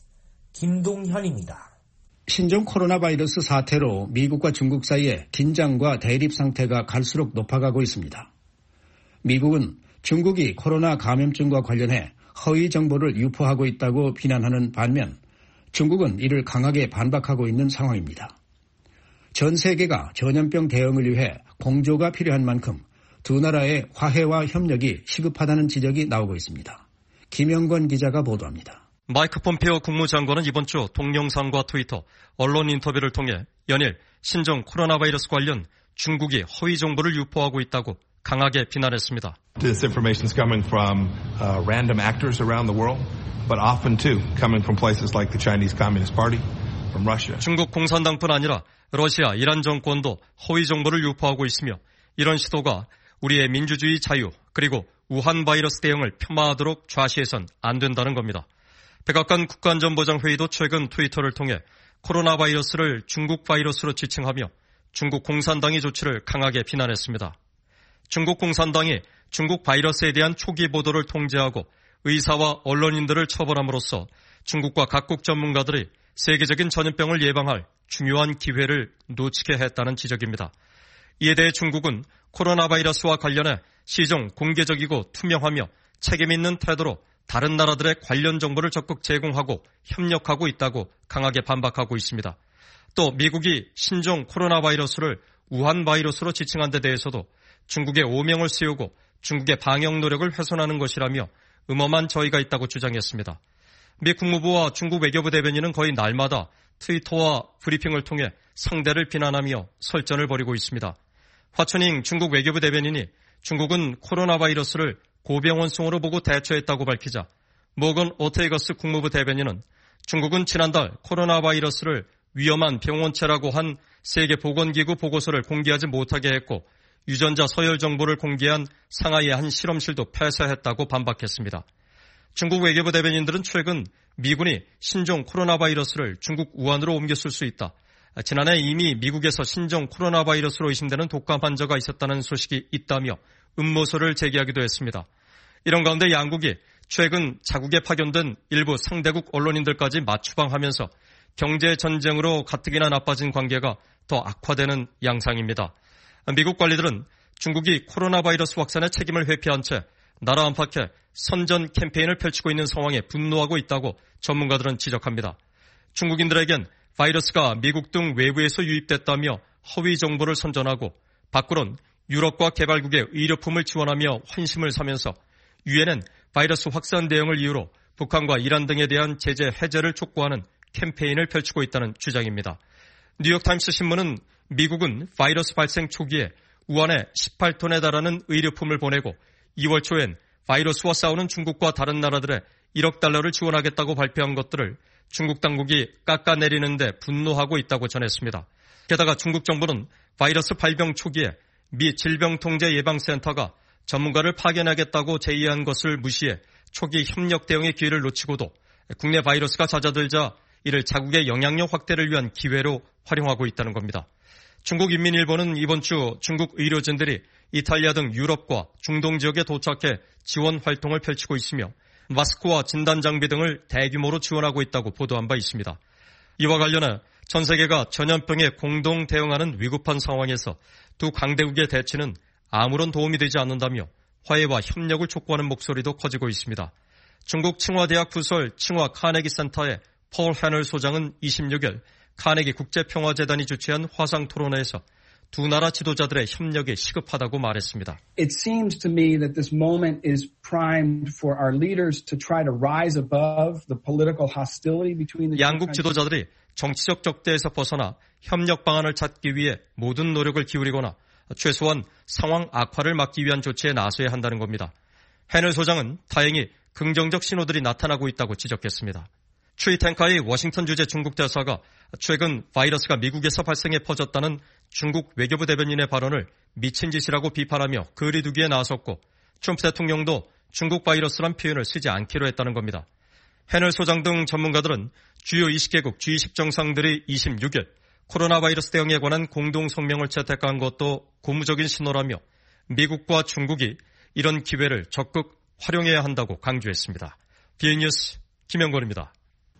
Speaker 9: 김동현입니다.
Speaker 3: 신종 코로나 바이러스 사태로 미국과 중국 사이에 긴장과 대립 상태가 갈수록 높아가고 있습니다. 미국은 중국이 코로나 감염증과 관련해 허위 정보를 유포하고 있다고 비난하는 반면 중국은 이를 강하게 반박하고 있는 상황입니다. 전 세계가 전염병 대응을 위해 공조가 필요한 만큼 두 나라의 화해와 협력이 시급하다는 지적이 나오고 있습니다. 김영권 기자가 보도합니다.
Speaker 11: 마이크 폼페오 국무장관은 이번 주 동영상과 트위터, 언론 인터뷰를 통해 연일 신종 코로나 바이러스 관련 중국이 허위 정보를 유포하고 있다고 강하게 비난했습니다.
Speaker 12: This information is coming from uh, random actors around the world, but often too coming from places like the Chinese Communist Party, from Russia.
Speaker 11: 중국 공산당뿐 아니라 러시아, 이란 정권도 허위 정보를 유포하고 있으며 이런 시도가 우리의 민주주의 자유 그리고 우한 바이러스 대응을 폄하하도록 좌시해선 안 된다는 겁니다. 백악관 국가안전보장회의도 최근 트위터를 통해 코로나 바이러스를 중국 바이러스로 지칭하며 중국 공산당의 조치를 강하게 비난했습니다. 중국 공산당이 중국 바이러스에 대한 초기 보도를 통제하고 의사와 언론인들을 처벌함으로써 중국과 각국 전문가들이 세계적인 전염병을 예방할 중요한 기회를 놓치게 했다는 지적입니다. 이에 대해 중국은 코로나 바이러스와 관련해 시종 공개적이고 투명하며 책임 있는 태도로 다른 나라들의 관련 정보를 적극 제공하고 협력하고 있다고 강하게 반박하고 있습니다. 또 미국이 신종 코로나 바이러스를 우한 바이러스로 지칭한 데 대해서도 중국의 오명을 씌우고 중국의 방역 노력을 훼손하는 것이라며 음험한 저희가 있다고 주장했습니다. 미 국무부와 중국 외교부 대변인은 거의 날마다 트위터와 브리핑을 통해 상대를 비난하며 설전을 벌이고 있습니다. 화춘잉 중국 외교부 대변인이 중국은 코로나 바이러스를 고병원성으로 보고 대처했다고 밝히자 모건 오테이거스 국무부 대변인은 중국은 지난달 코로나 바이러스를 위험한 병원체라고 한 세계보건기구 보고서를 공개하지 못하게 했고 유전자 서열 정보를 공개한 상하이의 한 실험실도 폐쇄했다고 반박했습니다. 중국 외교부 대변인들은 최근 미군이 신종 코로나 바이러스를 중국 우한으로 옮겼을 수 있다. 지난해 이미 미국에서 신종 코로나 바이러스로 의심되는 독감 환자가 있었다는 소식이 있다며 음모설을 제기하기도 했습니다. 이런 가운데 양국이 최근 자국에 파견된 일부 상대국 언론인들까지 맞추방하면서 경제 전쟁으로 가뜩이나 나빠진 관계가 더 악화되는 양상입니다. 미국 관리들은 중국이 코로나 바이러스 확산의 책임을 회피한 채 나라 안팎에 선전 캠페인을 펼치고 있는 상황에 분노하고 있다고 전문가들은 지적합니다. 중국인들에겐 바이러스가 미국 등 외부에서 유입됐다며 허위 정보를 선전하고 밖으론 유럽과 개발국의 의료품을 지원하며 환심을 사면서 유엔은 바이러스 확산 대응을 이유로 북한과 이란 등에 대한 제재 해제를 촉구하는 캠페인을 펼치고 있다는 주장입니다. 뉴욕타임스 신문은 미국은 바이러스 발생 초기에 우한에 십팔 톤에 달하는 의료품을 보내고 이월 초엔 바이러스와 싸우는 중국과 다른 나라들에 일억 달러를 지원하겠다고 발표한 것들을 중국 당국이 깎아내리는데 분노하고 있다고 전했습니다. 게다가 중국 정부는 바이러스 발병 초기에 미 질병통제예방센터가 전문가를 파견하겠다고 제의한 것을 무시해 초기 협력 대응의 기회를 놓치고도 국내 바이러스가 잦아들자 이를 자국의 영향력 확대를 위한 기회로 활용하고 있다는 겁니다. 중국인민일보는 이번 주 중국 의료진들이 이탈리아 등 유럽과 중동 지역에 도착해 지원 활동을 펼치고 있으며 마스크와 진단 장비 등을 대규모로 지원하고 있다고 보도한 바 있습니다. 이와 관련해 전 세계가 전염병에 공동 대응하는 위급한 상황에서 두 강대국의 대치는 아무런 도움이 되지 않는다며 화해와 협력을 촉구하는 목소리도 커지고 있습니다. 중국 칭화대학 부설 칭화 카네기 센터의 폴 해널 소장은 이십육 일 카네기 국제평화재단이 주최한 화상 토론회에서 두 나라 지도자들의 협력이 시급하다고 말했습니다.
Speaker 13: It seems to me that this moment is primed for our leaders to try to rise above the political hostility between the
Speaker 11: 양국 지도자들이 정치적 적대에서 벗어나 협력 방안을 찾기 위해 모든 노력을 기울이거나 최소한 상황 악화를 막기 위한 조치에 나서야 한다는 겁니다. 해널 소장은 다행히 긍정적 신호들이 나타나고 있다고 지적했습니다. 추이 탱카의 워싱턴 주재 중국 대사가 최근 바이러스가 미국에서 발생해 퍼졌다는 중국 외교부 대변인의 발언을 미친 짓이라고 비판하며 거리두기에 나섰고 트럼프 대통령도 중국 바이러스란 표현을 쓰지 않기로 했다는 겁니다. 해널 소장 등 전문가들은 주요 이십 개국 지 이십 정상들이 이십육 일 코로나 바이러스 대응에 관한 공동 성명을 채택한 것도 고무적인 신호라며 미국과 중국이 이런 기회를 적극 활용해야 한다고 강조했습니다. 비엔 뉴스 김영권입니다.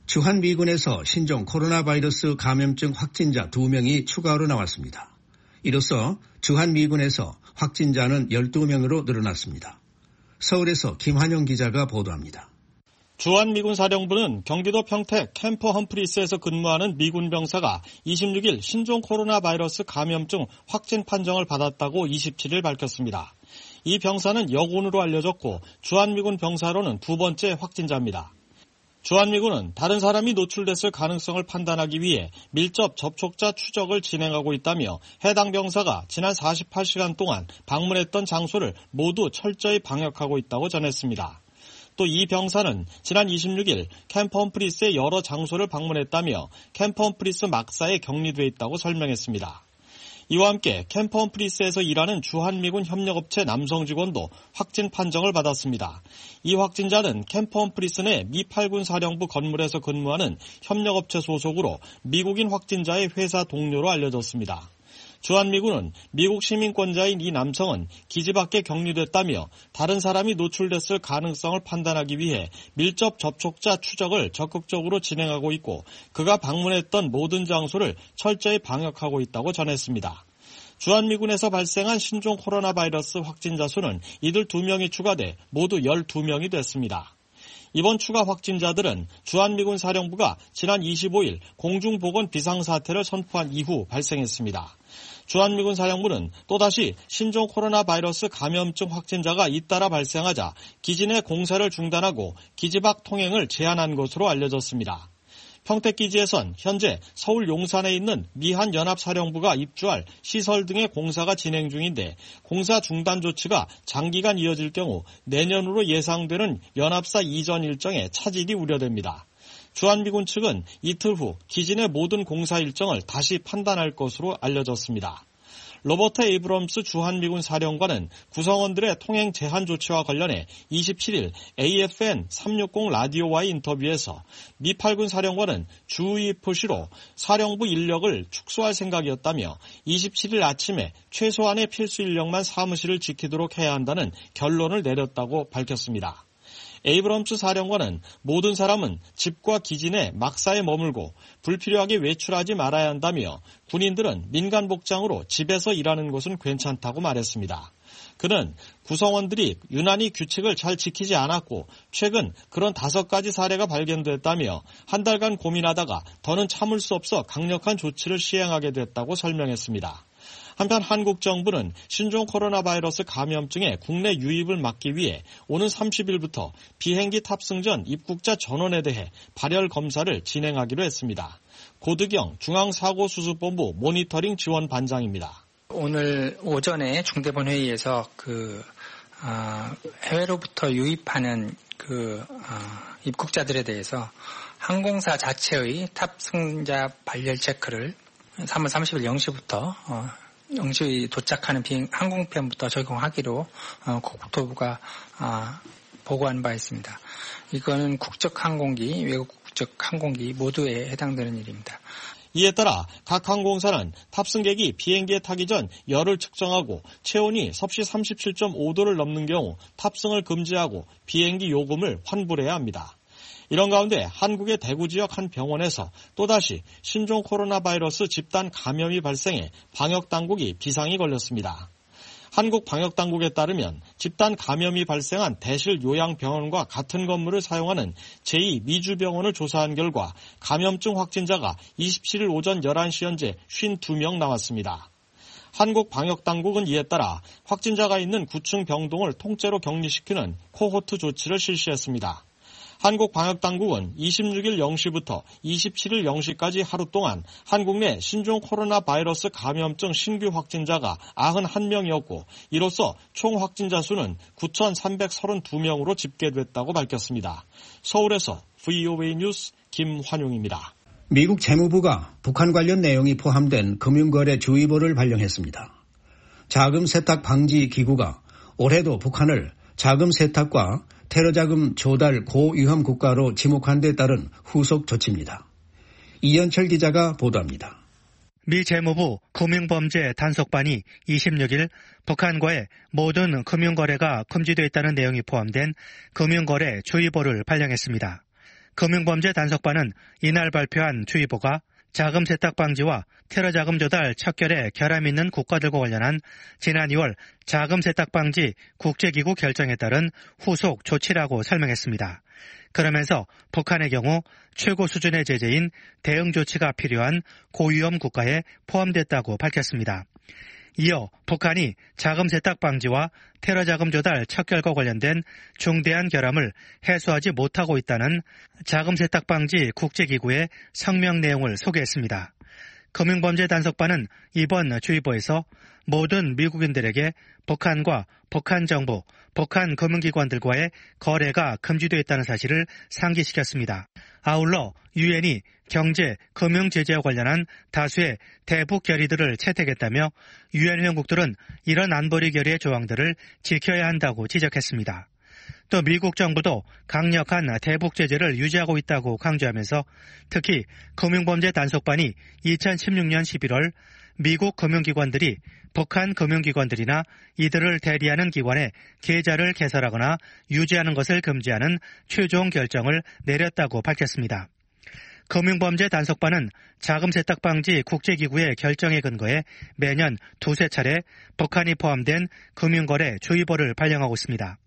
Speaker 3: 주한미군에서 신종 코로나 바이러스 감염증 확진자 두 명이 추가로 나왔습니다. 이로써 주한미군에서 확진자는 열두 명으로 늘어났습니다. 서울에서 김환영 기자가 보도합니다.
Speaker 14: 주한미군 사령부는 경기도 평택 캠프 험프리스에서 근무하는 미군 병사가 이십육 일 신종 코로나 바이러스 감염증 확진 판정을 받았다고 이십칠 일 밝혔습니다. 이 병사는 여군으로 알려졌고 주한미군 병사로는 두 번째 확진자입니다. 주한미군은 다른 사람이 노출됐을 가능성을 판단하기 위해 밀접 접촉자 추적을 진행하고 있다며 해당 병사가 지난 사십팔 시간 동안 방문했던 장소를 모두 철저히 방역하고 있다고 전했습니다. 또 이 병사는 지난 이십육 일 캠프 험프리스의 여러 장소를 방문했다며 캠프 험프리스 막사에 격리돼 있다고 설명했습니다. 이와 함께 캠프 험프리스에서 일하는 주한미군 협력업체 남성 직원도 확진 판정을 받았습니다. 이 확진자는 캠프 험프리스 내 미 팔 군 사령부 건물에서 근무하는 협력업체 소속으로 미국인 확진자의 회사 동료로 알려졌습니다. 주한미군은 미국 시민권자인 이 남성은 기지 밖에 격리됐다며 다른 사람이 노출됐을 가능성을 판단하기 위해 밀접 접촉자 추적을 적극적으로 진행하고 있고 그가 방문했던 모든 장소를 철저히 방역하고 있다고 전했습니다. 주한미군에서 발생한 신종 코로나 바이러스 확진자 수는 이들 두 명이 추가돼 모두 열두 명이 됐습니다. 이번 추가 확진자들은 주한미군 사령부가 지난 이십오 일 공중보건 비상사태를 선포한 이후 발생했습니다. 주한미군 사령부는 또다시 신종 코로나 바이러스 감염증 확진자가 잇따라 발생하자 기지 내 공사를 중단하고 기지 밖 통행을 제한한 것으로 알려졌습니다. 평택기지에선 현재 서울 용산에 있는 미한연합사령부가 입주할 시설 등의 공사가 진행 중인데 공사 중단 조치가 장기간 이어질 경우 내년으로 예상되는 연합사 이전 일정에 차질이 우려됩니다. 주한미군 측은 이틀 후 기지 내 모든 공사 일정을 다시 판단할 것으로 알려졌습니다. 로버트 에이브럼스 주한미군 사령관은 구성원들의 통행 제한 조치와 관련해 이십칠 일 에이에프엔 삼백육십 라디오와의 인터뷰에서 미 팔 군 사령관은 주의 표시로 사령부 인력을 축소할 생각이었다며 이십칠 일 아침에 최소한의 필수 인력만 사무실을 지키도록 해야 한다는 결론을 내렸다고 밝혔습니다. 에이브럼스 사령관은 모든 사람은 집과 기지 내 막사에 머물고 불필요하게 외출하지 말아야 한다며 군인들은 민간 복장으로 집에서 일하는 것은 괜찮다고 말했습니다. 그는 구성원들이 유난히 규칙을 잘 지키지 않았고 최근 그런 다섯 가지 사례가 발견됐다며 한 달간 고민하다가 더는 참을 수 없어 강력한 조치를 시행하게 됐다고 설명했습니다. 한편 한국 정부는 신종 코로나 바이러스 감염증의 국내 유입을 막기 위해 오는 삼십 일부터 비행기 탑승 전 입국자 전원에 대해 발열 검사를 진행하기로 했습니다. 고드경 중앙사고수습본부 모니터링 지원 반장입니다.
Speaker 15: 오늘 오전에 중대본 회의에서 그 어, 해외로부터 유입하는 그 어, 입국자들에 대해서 항공사 자체의 탑승자 발열 체크를 삼월 삼십 일 영 시부터 어, 영 시 도착하는 비행 항공편부터 적용하기로 어, 국토부가 어, 보고한 바 있습니다. 이거는 국적 항공기, 외국 국적 항공기 모두에 해당되는 일입니다.
Speaker 14: 이에 따라 각 항공사는 탑승객이 비행기에 타기 전 열을 측정하고 체온이 섭씨 삼십칠 점 오 도를 넘는 경우 탑승을 금지하고 비행기 요금을 환불해야 합니다. 이런 가운데 한국의 대구 지역 한 병원에서 또다시 신종 코로나 바이러스 집단 감염이 발생해 방역당국이 비상이 걸렸습니다. 한국 방역당국에 따르면 집단 감염이 발생한 대실 요양병원과 같은 건물을 사용하는 제이 미주병원을 조사한 결과 감염증 확진자가 이십칠 일 오전 열한 시 현재 오십이 명 나왔습니다. 한국 방역당국은 이에 따라 확진자가 있는 구 층 병동을 통째로 격리시키는 코호트 조치를 실시했습니다. 한국 방역당국은 이십육 일 영 시부터 이십칠 일 영 시까지 하루 동안 한국 내 신종 코로나 바이러스 감염증 신규 확진자가 구십일 명이었고 이로써 총 확진자 수는 구천삼백삼십이 명으로 집계됐다고 밝혔습니다. 서울에서 브이오에이 뉴스 김환용입니다.
Speaker 3: 미국 재무부가 북한 관련 내용이 포함된 금융거래 주의보를 발령했습니다. 자금 세탁 방지 기구가 올해도 북한을 자금 세탁과 테러자금 조달 고위험 국가로 지목한 데 따른 후속 조치입니다. 이현철 기자가 보도합니다.
Speaker 16: 미 재무부 금융범죄 단속반이 이십육 일 북한과의 모든 금융거래가 금지되어 있다는 내용이 포함된 금융거래 주의보를 발령했습니다. 금융범죄 단속반은 이날 발표한 주의보가 자금 세탁 방지와 테러 자금 조달 척결에 결함 있는 국가들과 관련한 지난 이월 자금 세탁 방지 국제기구 결정에 따른 후속 조치라고 설명했습니다. 그러면서 북한의 경우 최고 수준의 제재인 대응 조치가 필요한 고위험 국가에 포함됐다고 밝혔습니다. 이어 북한이 자금 세탁 방지와 테러 자금 조달 척결과 관련된 중대한 결함을 해소하지 못하고 있다는 자금 세탁 방지 국제기구의 성명 내용을 소개했습니다. 금융범죄 단속반은 이번 주의보에서 모든 미국인들에게 북한과 북한 정부, 북한 금융기관들과의 거래가 금지되어 있다는 사실을 상기시켰습니다. 아울러 유엔이 경제, 금융 제재와 관련한 다수의 대북 결의들을 채택했다며 유엔 회원국들은 이런 안보리 결의의 조항들을 지켜야 한다고 지적했습니다. 또 미국 정부도 강력한 대북 제재를 유지하고 있다고 강조하면서 특히 금융범죄 단속반이 이천십육 년 십일월 미국 금융기관들이 북한 금융기관들이나 이들을 대리하는 기관에 계좌를 개설하거나 유지하는 것을 금지하는 최종 결정을 내렸다고 밝혔습니다. 금융범죄 단속반은 자금 세탁 방지 국제기구의 결정에 근거해 매년 두세 차례 북한이 포함된 금융거래 주의보를 발령하고 있습니다.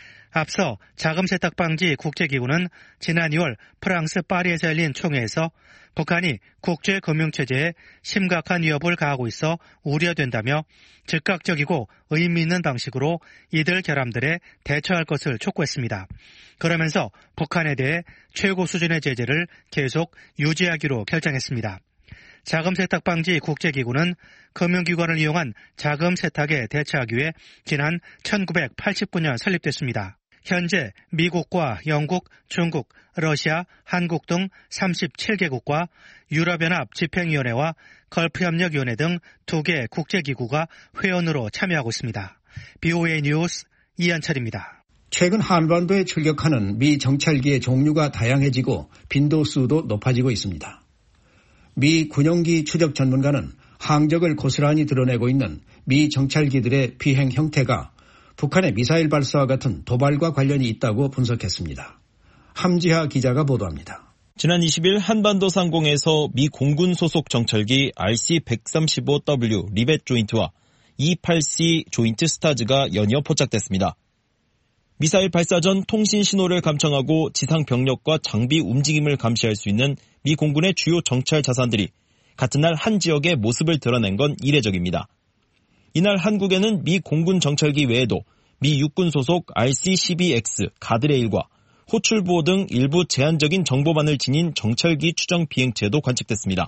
Speaker 16: 앞서 자금 세탁 방지 국제기구는 지난 이월 프랑스 파리에서 열린 총회에서 북한이 국제 금융체제에 심각한 위협을 가하고 있어 우려된다며 즉각적이고 의미 있는 방식으로 이들 결함들에 대처할 것을 촉구했습니다. 그러면서 북한에 대해 최고 수준의 제재를 계속 유지하기로 결정했습니다. 자금 세탁 방지 국제기구는 금융기관을 이용한 자금 세탁에 대처하기 위해 지난 천구백팔십구 년 설립됐습니다. 현재 미국과 영국, 중국, 러시아, 한국 등 삼십칠 개국과 유럽연합 집행위원회와 걸프협력위원회 등 두 개 국제기구가 회원으로 참여하고 있습니다. 비오에이 뉴스 이현철입니다.
Speaker 3: 최근 한반도에 출격하는 미 정찰기의 종류가 다양해지고 빈도수도 높아지고 있습니다. 미 군용기 추적 전문가는 항적을 고스란히 드러내고 있는 미 정찰기들의 비행 형태가 북한의 미사일 발사와 같은 도발과 관련이 있다고 분석했습니다. 함지하 기자가 보도합니다.
Speaker 7: 지난 이십 일 한반도 상공에서 미 공군 소속 정찰기 알씨 백삼십오 더블유 리벳 조인트와 이십팔 씨 조인트 스타즈가 연이어 포착됐습니다. 미사일 발사 전 통신 신호를 감청하고 지상 병력과 장비 움직임을 감시할 수 있는 미 공군의 주요 정찰 자산들이 같은 날 한 지역의 모습을 드러낸 건 이례적입니다. 이날 한국에는 미 공군 정찰기 외에도 미 육군 소속 알씨 십이 엑스 가드레일과 호출보호 등 일부 제한적인 정보만을 지닌 정찰기 추정 비행체도 관측됐습니다.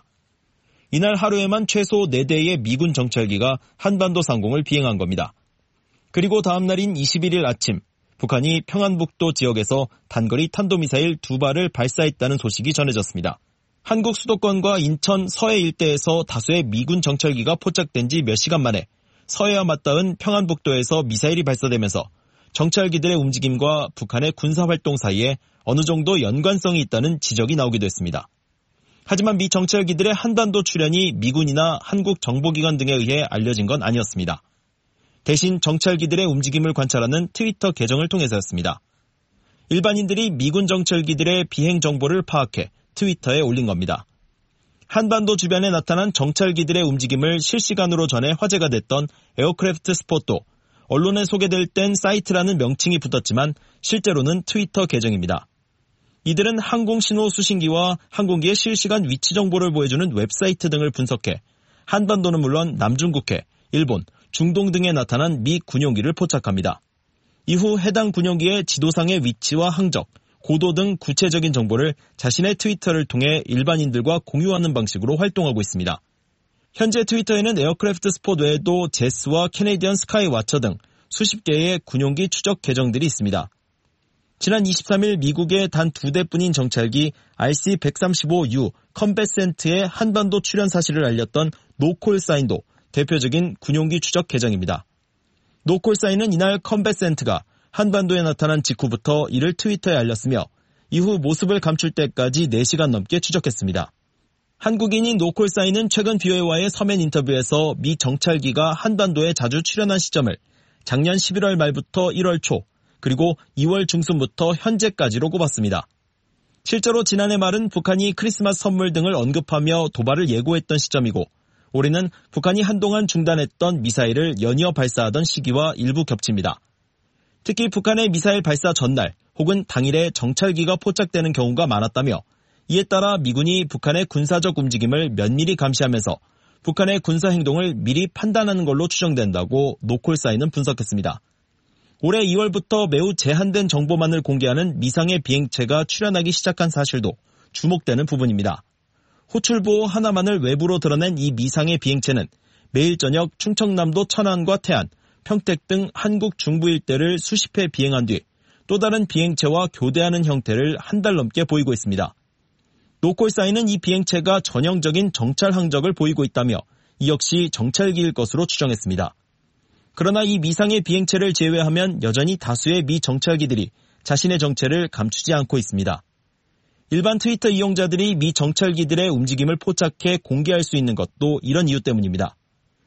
Speaker 7: 이날 하루에만 최소 네 대의 미군 정찰기가 한반도 상공을 비행한 겁니다. 그리고 다음 날인 이십일 일 아침 북한이 평안북도 지역에서 단거리 탄도미사일 두 발을 발사했다는 소식이 전해졌습니다. 한국 수도권과 인천 서해 일대에서 다수의 미군 정찰기가 포착된 지 몇 시간 만에 서해와 맞닿은 평안북도에서 미사일이 발사되면서 정찰기들의 움직임과 북한의 군사활동 사이에 어느 정도 연관성이 있다는 지적이 나오기도 했습니다. 하지만 미 정찰기들의 한반도 출현이 미군이나 한국 정보기관 등에 의해 알려진 건 아니었습니다. 대신 정찰기들의 움직임을 관찰하는 트위터 계정을 통해서였습니다. 일반인들이 미군 정찰기들의 비행 정보를 파악해 트위터에 올린 겁니다. 한반도 주변에 나타난 정찰기들의 움직임을 실시간으로 전해 화제가 됐던 에어크래프트 스폿도 언론에 소개될 땐 사이트라는 명칭이 붙었지만 실제로는 트위터 계정입니다. 이들은 항공신호 수신기와 항공기의 실시간 위치 정보를 보여주는 웹사이트 등을 분석해 한반도는 물론 남중국해, 일본, 중동 등에 나타난 미 군용기를 포착합니다. 이후 해당 군용기의 지도상의 위치와 항적, 고도 등 구체적인 정보를 자신의 트위터를 통해 일반인들과 공유하는 방식으로 활동하고 있습니다. 현재 트위터에는 에어크래프트 스폿 외에도 제스와 캐네디언 스카이 와처 등 수십 개의 군용기 추적 계정들이 있습니다. 지난 이십삼일 미국의 단 두 대뿐인 정찰기 알씨 백삼십오 유 컴뱃센트의 한반도 출현 사실을 알렸던 노콜사인도 대표적인 군용기 추적 계정입니다. 노콜사인은 이날 컴뱃센트가 한반도에 나타난 직후부터 이를 트위터에 알렸으며 이후 모습을 감출 때까지 네 시간 넘게 추적했습니다. 한국인인 노콜사인은 최근 비오에이와의 서면 인터뷰에서 미 정찰기가 한반도에 자주 출현한 시점을 작년 십일월 말부터 일월 초 그리고 이월 중순부터 현재까지로 꼽았습니다. 실제로 지난해 말은 북한이 크리스마스 선물 등을 언급하며 도발을 예고했던 시점이고 올해는 북한이 한동안 중단했던 미사일을 연이어 발사하던 시기와 일부 겹칩니다. 특히 북한의 미사일 발사 전날 혹은 당일에 정찰기가 포착되는 경우가 많았다며 이에 따라 미군이 북한의 군사적 움직임을 면밀히 감시하면서 북한의 군사 행동을 미리 판단하는 걸로 추정된다고 노콜사인은 분석했습니다. 올해 이월부터 매우 제한된 정보만을 공개하는 미상의 비행체가 출현하기 시작한 사실도 주목되는 부분입니다. 호출보호 하나만을 외부로 드러낸 이 미상의 비행체는 매일 저녁 충청남도 천안과 태안, 평택 등 한국 중부 일대를 수십 회 비행한 뒤 또 다른 비행체와 교대하는 형태를 한 달 넘게 보이고 있습니다. 노콜사인은 이 비행체가 전형적인 정찰 항적을 보이고 있다며 이 역시 정찰기일 것으로 추정했습니다. 그러나 이 미상의 비행체를 제외하면 여전히 다수의 미 정찰기들이 자신의 정체를 감추지 않고 있습니다. 일반 트위터 이용자들이 미 정찰기들의 움직임을 포착해 공개할 수 있는 것도 이런 이유 때문입니다.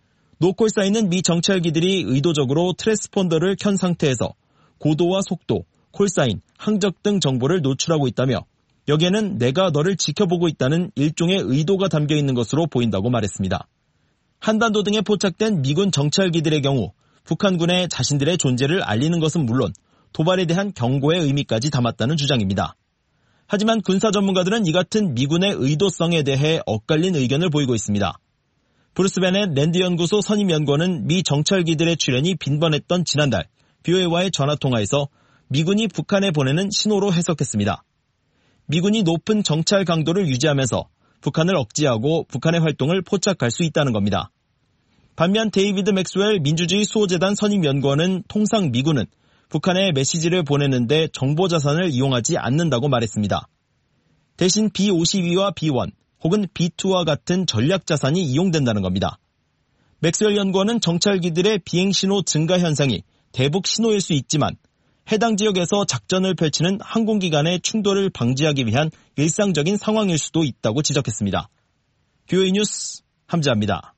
Speaker 7: 노콜사인은 미 정찰기들이 의도적으로 트랜스폰더를 켠 상태에서 고도와 속도, 콜사인, 항적 등 정보를 노출하고 있다며 여기에는 내가 너를 지켜보고 있다는 일종의 의도가 담겨 있는 것으로 보인다고 말했습니다. 한반도 등에 포착된 미군 정찰기들의 경우 북한군에 자신들의 존재를 알리는 것은 물론 도발에 대한 경고의 의미까지 담았다는 주장입니다. 하지만 군사 전문가들은 이 같은 미군의 의도성에 대해 엇갈린 의견을 보이고 있습니다. 브루스 베넷 랜드연구소 선임연구원은 미 정찰기들의 출현이 빈번했던 지난달 비오에이와의 전화통화에서 미군이 북한에 보내는 신호로 해석했습니다. 미군이 높은 정찰 강도를 유지하면서 북한을 억제하고 북한의 활동을 포착할 수 있다는 겁니다. 반면 데이비드 맥스웰 민주주의 수호재단 선임연구원은 통상 미군은 북한에 메시지를 보내는데 정보자산을 이용하지 않는다고 말했습니다. 대신 비 오십이와 비 원 혹은 비 투와 같은 전략자산이 이용된다는 겁니다. 맥스웰 연구원은 정찰기들의 비행신호 증가 현상이 대북 신호일 수 있지만 해당 지역에서 작전을 펼치는 항공기 간의 충돌을 방지하기 위한 일상적인 상황일 수도 있다고 지적했습니다. 비오에이 뉴스 함지아입니다.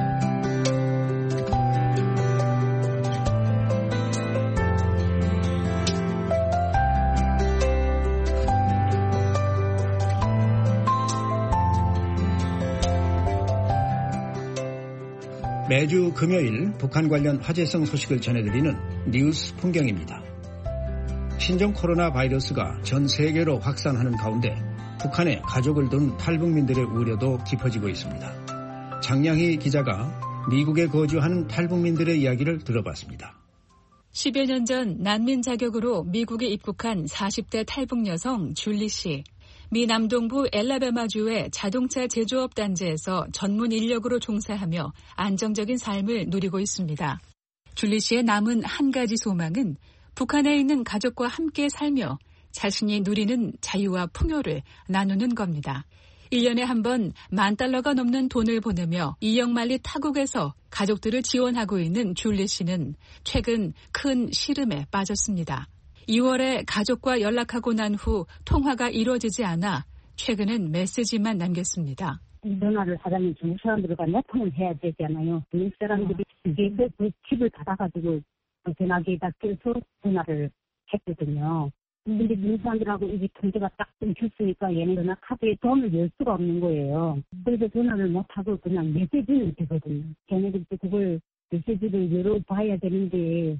Speaker 3: 매주 금요일 북한 관련 화제성 소식을 전해드리는 뉴스 풍경입니다. 신종 코로나 바이러스가 전 세계로 확산하는 가운데 북한에 가족을 둔 탈북민들의 우려도 깊어지고 있습니다. 장량희 기자가 미국에 거주하는 탈북민들의 이야기를 들어봤습니다.
Speaker 17: 십여 년 전 난민 자격으로 미국에 입국한 사십 대 탈북 여성 줄리 씨. 미 남동부 엘라베마주의 자동차 제조업 단지에서 전문 인력으로 종사하며 안정적인 삶을 누리고 있습니다. 줄리 씨의 남은 한 가지 소망은 북한에 있는 가족과 함께 살며 자신이 누리는 자유와 풍요를 나누는 겁니다. 일 년에 한 번 만 달러가 넘는 돈을 보내며 이영만리 타국에서 가족들을 지원하고 있는 줄리 씨는 최근 큰 시름에 빠졌습니다. 이월에 가족과 연락하고 난 후 통화가 이루어지지 않아 최근엔 메시지만 남겼습니다.
Speaker 18: 전화를 하자면 중국 사람들과 내통을 해야 되잖아요. 중국 사람들이 이게 그 칩을 받아가지고 전화기에다 껴서 전화를 했거든요. 근데 중국 사람들하고 이게 통제가 딱 끊겼으니까 얘는 전화 카드에 돈을 열 수가 없는 거예요. 그래서 전화를 못하고 그냥 메시지를 되거든요. 걔네들도 그걸 메시지를 열어봐야 되는데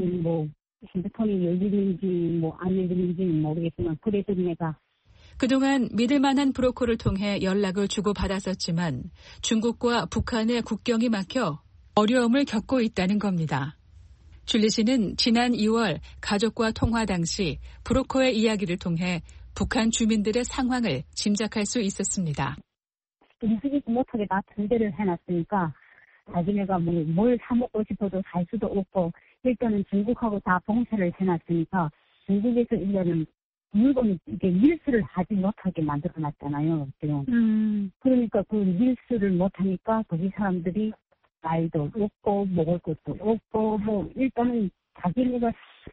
Speaker 18: 뭐 핸드폰이 열리는지 뭐 안 열리는지는 모르겠지만 그래도 내가
Speaker 17: 그동안 믿을 만한 브로커를 통해 연락을 주고받았었지만 중국과 북한의 국경이 막혀 어려움을 겪고 있다는 겁니다. 줄리 씨는 지난 이월 가족과 통화 당시 브로커의 이야기를 통해 북한 주민들의 상황을 짐작할 수 있었습니다.
Speaker 18: 움직이지 못하게 다 전대를 해놨으니까 자기네가 뭐 뭘 사먹고 싶어도 살 수도 없고 일단은 중국하고 다 봉쇄를 해놨으니까 중국에서 일단은 물건 이게 밀수를 하지 못하게 만들어놨잖아요. 지금. 음. 그러니까 그 밀수를 못하니까 거기 사람들이 날도 없고 먹을 것도 없고 뭐 일단은 자기네가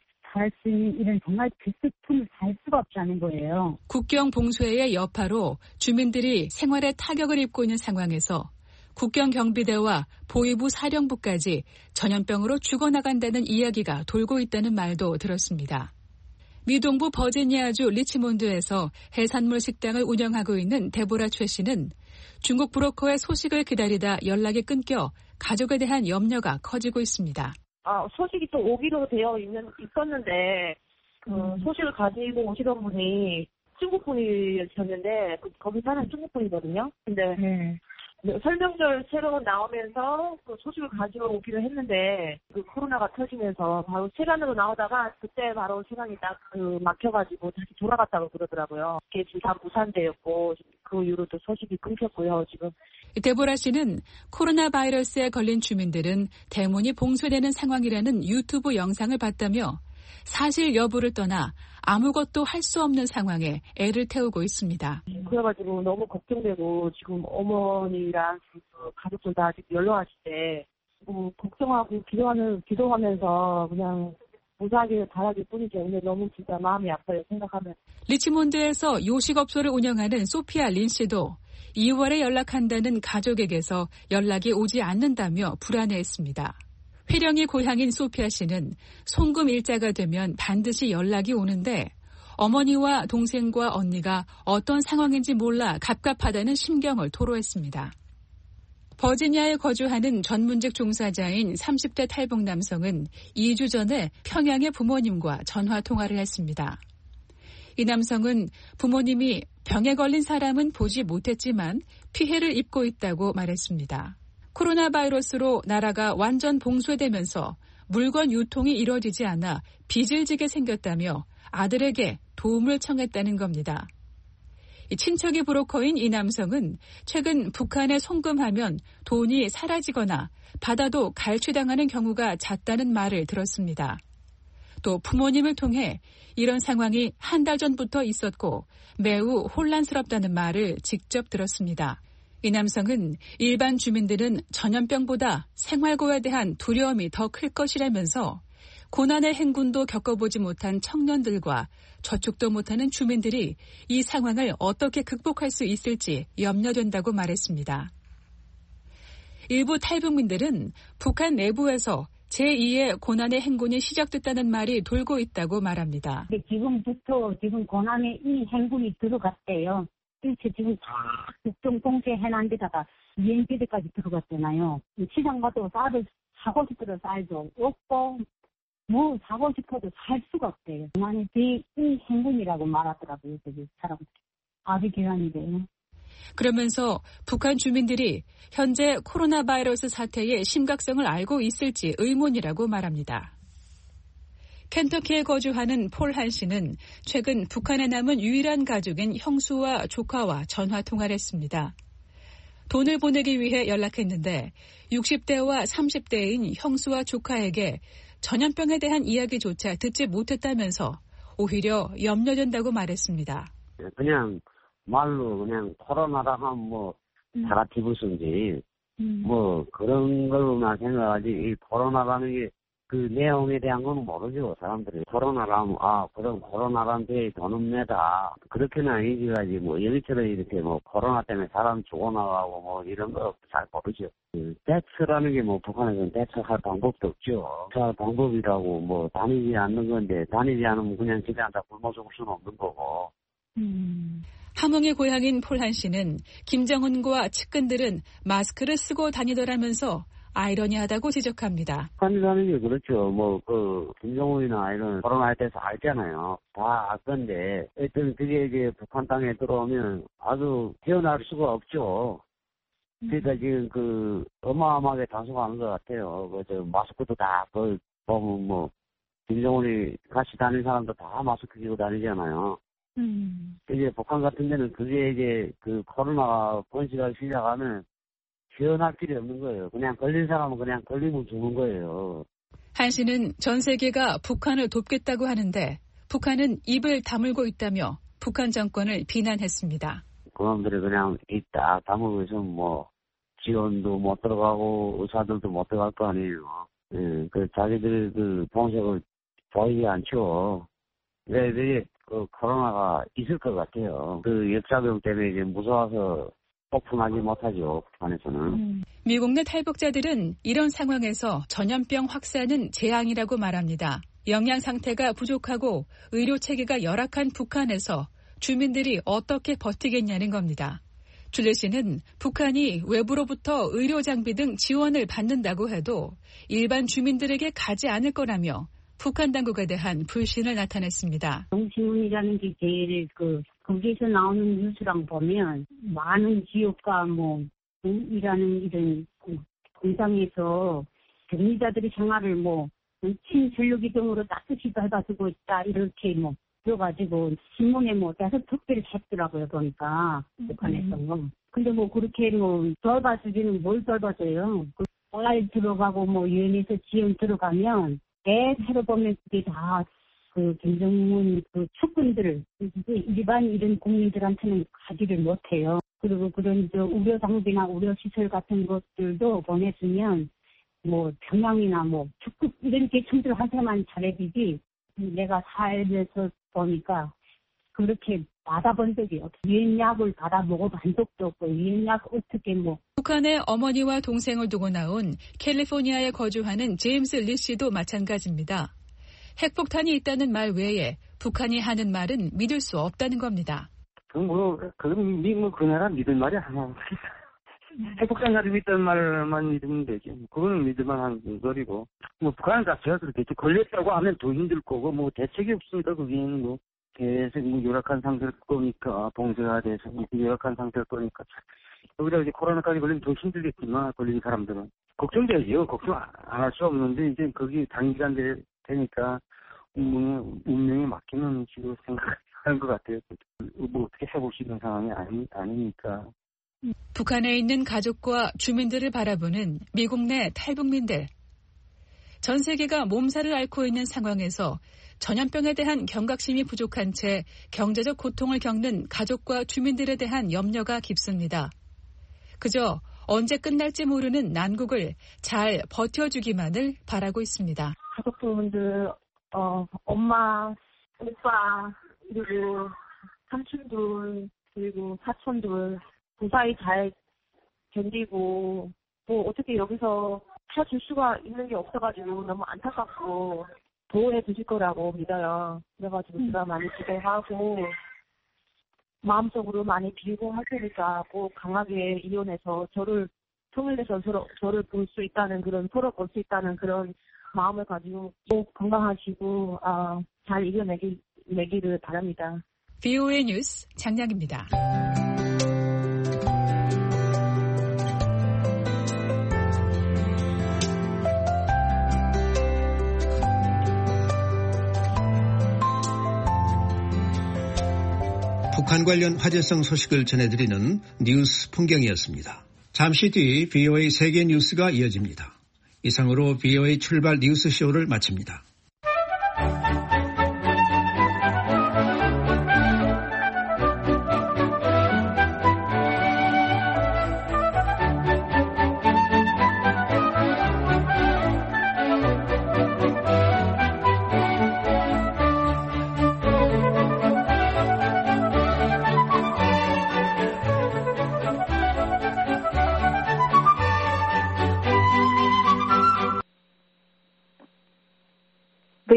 Speaker 18: 살 수 있는 이런 정말 필수품을 살 수가 없다는 거예요.
Speaker 17: 국경 봉쇄의 여파로 주민들이 생활에 타격을 입고 있는 상황에서 국경 경비대와 보위부 사령부까지 전염병으로 죽어나간다는 이야기가 돌고 있다는 말도 들었습니다. 미 동부 버지니아주 리치몬드에서 해산물 식당을 운영하고 있는 데보라 최 씨는 중국 브로커의 소식을 기다리다 연락이 끊겨 가족에 대한 염려가 커지고 있습니다.
Speaker 19: 아, 소식이 또 오기로 되어 있는, 있었는데 그 음. 소식을 가지고 오시던 분이 중국 분이셨는데 그, 거기 사는 중국 분이거든요. 근데 네. 설명절 새로 나오면서 그 소식을 가지고 오기로 했는데 그 코로나가 터지면서 바로 세관으로 나오다가 그때 바로 세관이 딱 그 막혀가지고 다시 돌아갔다고 그러더라고요. 그게 지금 다 무산되었고 그 이후로 또 소식이 끊겼고요. 지금
Speaker 17: 데보라 씨는 코로나 바이러스에 걸린 주민들은 대문이 봉쇄되는 상황이라는 유튜브 영상을 봤다며 사실 여부를 떠나 아무것도 할 수 없는 상황에 애를 태우고 있습니다.
Speaker 19: 그래가지고 너무 걱정되고 지금 어머니랑 가족들 다 아직 연락하실 때 뭐 걱정하고 기도하는, 기도하면서 그냥 무사하게 바라길 뿐이죠. 근데 너무 진짜 마음이 아파요. 생각하면.
Speaker 17: 리치몬드에서 요식업소를 운영하는 소피아 린 씨도 이월에 연락한다는 가족에게서 연락이 오지 않는다며 불안해했습니다. 회령이 고향인 소피아 씨는 송금 일자가 되면 반드시 연락이 오는데 어머니와 동생과 언니가 어떤 상황인지 몰라 갑갑하다는 심경을 토로했습니다. 버지니아에 거주하는 전문직 종사자인 삼십 대 탈북 남성은 이 주 전에 평양의 부모님과 전화 통화를 했습니다. 이 남성은 부모님이 병에 걸린 사람은 보지 못했지만 피해를 입고 있다고 말했습니다. 코로나 바이러스로 나라가 완전 봉쇄되면서 물건 유통이 이뤄지지 않아 빚을 지게 생겼다며 아들에게 도움을 청했다는 겁니다. 친척이 브로커인 이 남성은 최근 북한에 송금하면 돈이 사라지거나 받아도 갈취당하는 경우가 잦다는 말을 들었습니다. 또 부모님을 통해 이런 상황이 한 달 전부터 있었고 매우 혼란스럽다는 말을 직접 들었습니다. 이 남성은 일반 주민들은 전염병보다 생활고에 대한 두려움이 더 클 것이라면서 고난의 행군도 겪어보지 못한 청년들과 저축도 못하는 주민들이 이 상황을 어떻게 극복할 수 있을지 염려된다고 말했습니다. 일부 탈북민들은 북한 내부에서 제이의 고난의 행군이 시작됐다는 말이 돌고 있다고 말합니다.
Speaker 18: 근데 지금부터 지금 고난의 이 행군이 들어갔대요. 일체 지금 다 국경 봉쇄해놓은 데다가 유엔지대까지 들어갔잖아요. 시장 가도 쌀을 사고 싶어도 쌀도 없고 뭐 사고 싶어도 살 수가 없대요. 나는 제이 행군이라고 말하더라고요. 저기 사람들. 아주 기간인데요.
Speaker 17: 그러면서 북한 주민들이 현재 코로나 바이러스 사태의 심각성을 알고 있을지 의문이라고 말합니다. 켄터키에 거주하는 폴 한 씨는 최근 북한에 남은 유일한 가족인 형수와 조카와 전화 통화를 했습니다. 돈을 보내기 위해 연락했는데 육십 대와 삼십 대인 형수와 조카에게 전염병에 대한 이야기조차 듣지 못했다면서 오히려 염려된다고 말했습니다.
Speaker 20: 그냥 말로 그냥 코로나라 하면 뭐 사라티브스인지 음. 뭐 그런 걸로만 생각하지 이 코로나라는 게 그 내용에 대한 건 모르죠. 사람들이 코로나라면 아 그럼 코로나란 데 돈 없네다 그렇게는 아니지가지 뭐 여기처럼 이렇게 뭐 코로나 때문에 사람 죽어나가고 뭐 이런 거 잘 모르죠. 그 대처라는 게 뭐 북한에서는 대처할 방법도 없죠. 대처할 방법이라고 뭐 다니지 않는 건데 다니지 않으면 그냥 집에 앉아 굶어 죽을 수는 없는 거고.
Speaker 17: 음. 함흥의 고향인 폴한 씨는 김정은과 측근들은 마스크를 쓰고 다니더라면서 아이러니하다고 지적합니다.
Speaker 20: 북한이라는 게 그렇죠. 뭐 그 김정은이나 이런 코로나에 대해서 알잖아요. 다 알 건데 하여튼 그게 이제 북한 땅에 들어오면 아주 헤어날 수가 없죠. 그러니까 지금 그 어마어마하게 단속하는 것 같아요. 그저 마스크도 다 그 보면 뭐 김정은이 같이 다니는 사람도 다 마스크 끼고 다니잖아요. 음. 이제 북한 같은 데는 그게 이제 그 코로나가 번식하기 시작하면 지원할 필요 없는 거예요. 그냥 걸린 사람은 그냥 걸리면 죽는 거예요.
Speaker 17: 한 씨는 전 세계가 북한을 돕겠다고 하는데 북한은 입을 다물고 있다며 북한 정권을 비난했습니다.
Speaker 20: 그놈들이 그냥 입 딱 다물고 있으면 뭐 지원도 못 들어가고 의사들도 못 들어갈 거 아니에요. 예, 그 자기들 그 봉색을 보이지 않죠. 왜 이게 그 코로나가 있을 것 같아요. 그 역작용 때문에 이제 무서워서 오픈하지 못하죠. 북한에서는.
Speaker 17: 음. 미국 내 탈북자들은 이런 상황에서 전염병 확산은 재앙이라고 말합니다. 영양 상태가 부족하고 의료 체계가 열악한 북한에서 주민들이 어떻게 버티겠냐는 겁니다. 줄리 씨는 북한이 외부로부터 의료 장비 등 지원을 받는다고 해도 일반 주민들에게 가지 않을 거라며 북한 당국에 대한 불신을 나타냈습니다.
Speaker 18: 동신문이라는 게 제일 그 거기에서 나오는 뉴스랑 보면 많은 지역과 뭐 이라는 이런 공장에서 격리자들이 생활을 뭐 친전력이 등으로 따뜻이 밟아주고 있다 이렇게 뭐 들어가지고 신문에 뭐 계속 특별히 했더라고요 보니까 북한에서. 음. 근데 뭐 그렇게 뭐 돌봐주기는 뭘 돌봐줘요. 그 알 들어가고 뭐 유엔에서 지원 들어가면 대체로 보면 그게 다 그 김정은 그 측근들 일반 이런 국민들한테는 가지를 못해요. 그리고 그런 저 의료 장비나 의료 시설 같은 것들도 보내주면 뭐 평양이나 뭐 특급 이런 계층들한테만 잘해주지 내가 살면서 보니까 그렇게 받아본 적이 없어요. 유엔 약을 받아 먹어본 적도 없고 유엔 약 어떻게 뭐.
Speaker 17: 북한의 어머니와 동생을 두고 나온 캘리포니아에 거주하는 제임스 리 씨도 마찬가지입니다. 핵폭탄이 있다는 말 외에 북한이 하는 말은 믿을 수 없다는 겁니다.
Speaker 21: 그 뭐, 그럼 미, 뭐, 그 나라 믿을 말이 하나 없어. 핵폭탄 가지고 있다는 말만 믿으면 되지. 그거는 믿을만한 소리고. 뭐, 북한 자체가 그렇겠지. 걸렸다고 하면 더 힘들 거고, 뭐, 대책이 없으니까 그게는 뭐, 계속 뭐, 열악한 상태일 거니까, 봉쇄가 돼서 열악한 상태일 거니까. 여기다 이제 코로나까지 걸리면 더 힘들겠지만, 걸린 사람들은. 걱정되지요. 걱정 안 할 수 없는데, 이제 거기 단기간 되니까, 운명에, 운명에 맡기는 식으로 생각하는 것 같아요. 뭐, 어떻게 해볼 수 있는 상황이 아니, 아니니까.
Speaker 17: 북한에 있는 가족과 주민들을 바라보는 미국 내 탈북민들. 전 세계가 몸살을 앓고 있는 상황에서 전염병에 대한 경각심이 부족한 채 경제적 고통을 겪는 가족과 주민들에 대한 염려가 깊습니다. 그저 언제 끝날지 모르는 난국을 잘 버텨주기만을 바라고 있습니다.
Speaker 19: 가족분들, 어, 엄마, 오빠, 그리고 삼촌들, 그리고 사촌들, 무사히 잘 견디고, 뭐 어떻게 여기서 찾을 수가 있는 게 없어가지고 너무 안타깝고 보호해 주실 거라고 믿어요. 그래가지고 음. 제가 많이 기도하고 마음속으로 많이 빌고 할 테니까 꼭 강하게 이혼해서 저를 통일해서 저를, 저를 볼 수 있다는 그런, 서로 볼 수 있다는 그런 마음을 가지고 꼭 건강하시고 아, 잘 이겨내기를 바랍니다.
Speaker 17: 브이오에이 뉴스 장량입니다.
Speaker 3: 북한 관련 화제성 소식을 전해드리는 뉴스 풍경이었습니다. 잠시 뒤 브이오에이 세계 뉴스가 이어집니다. 이상으로 브이오에이 출발 뉴스쇼를 마칩니다.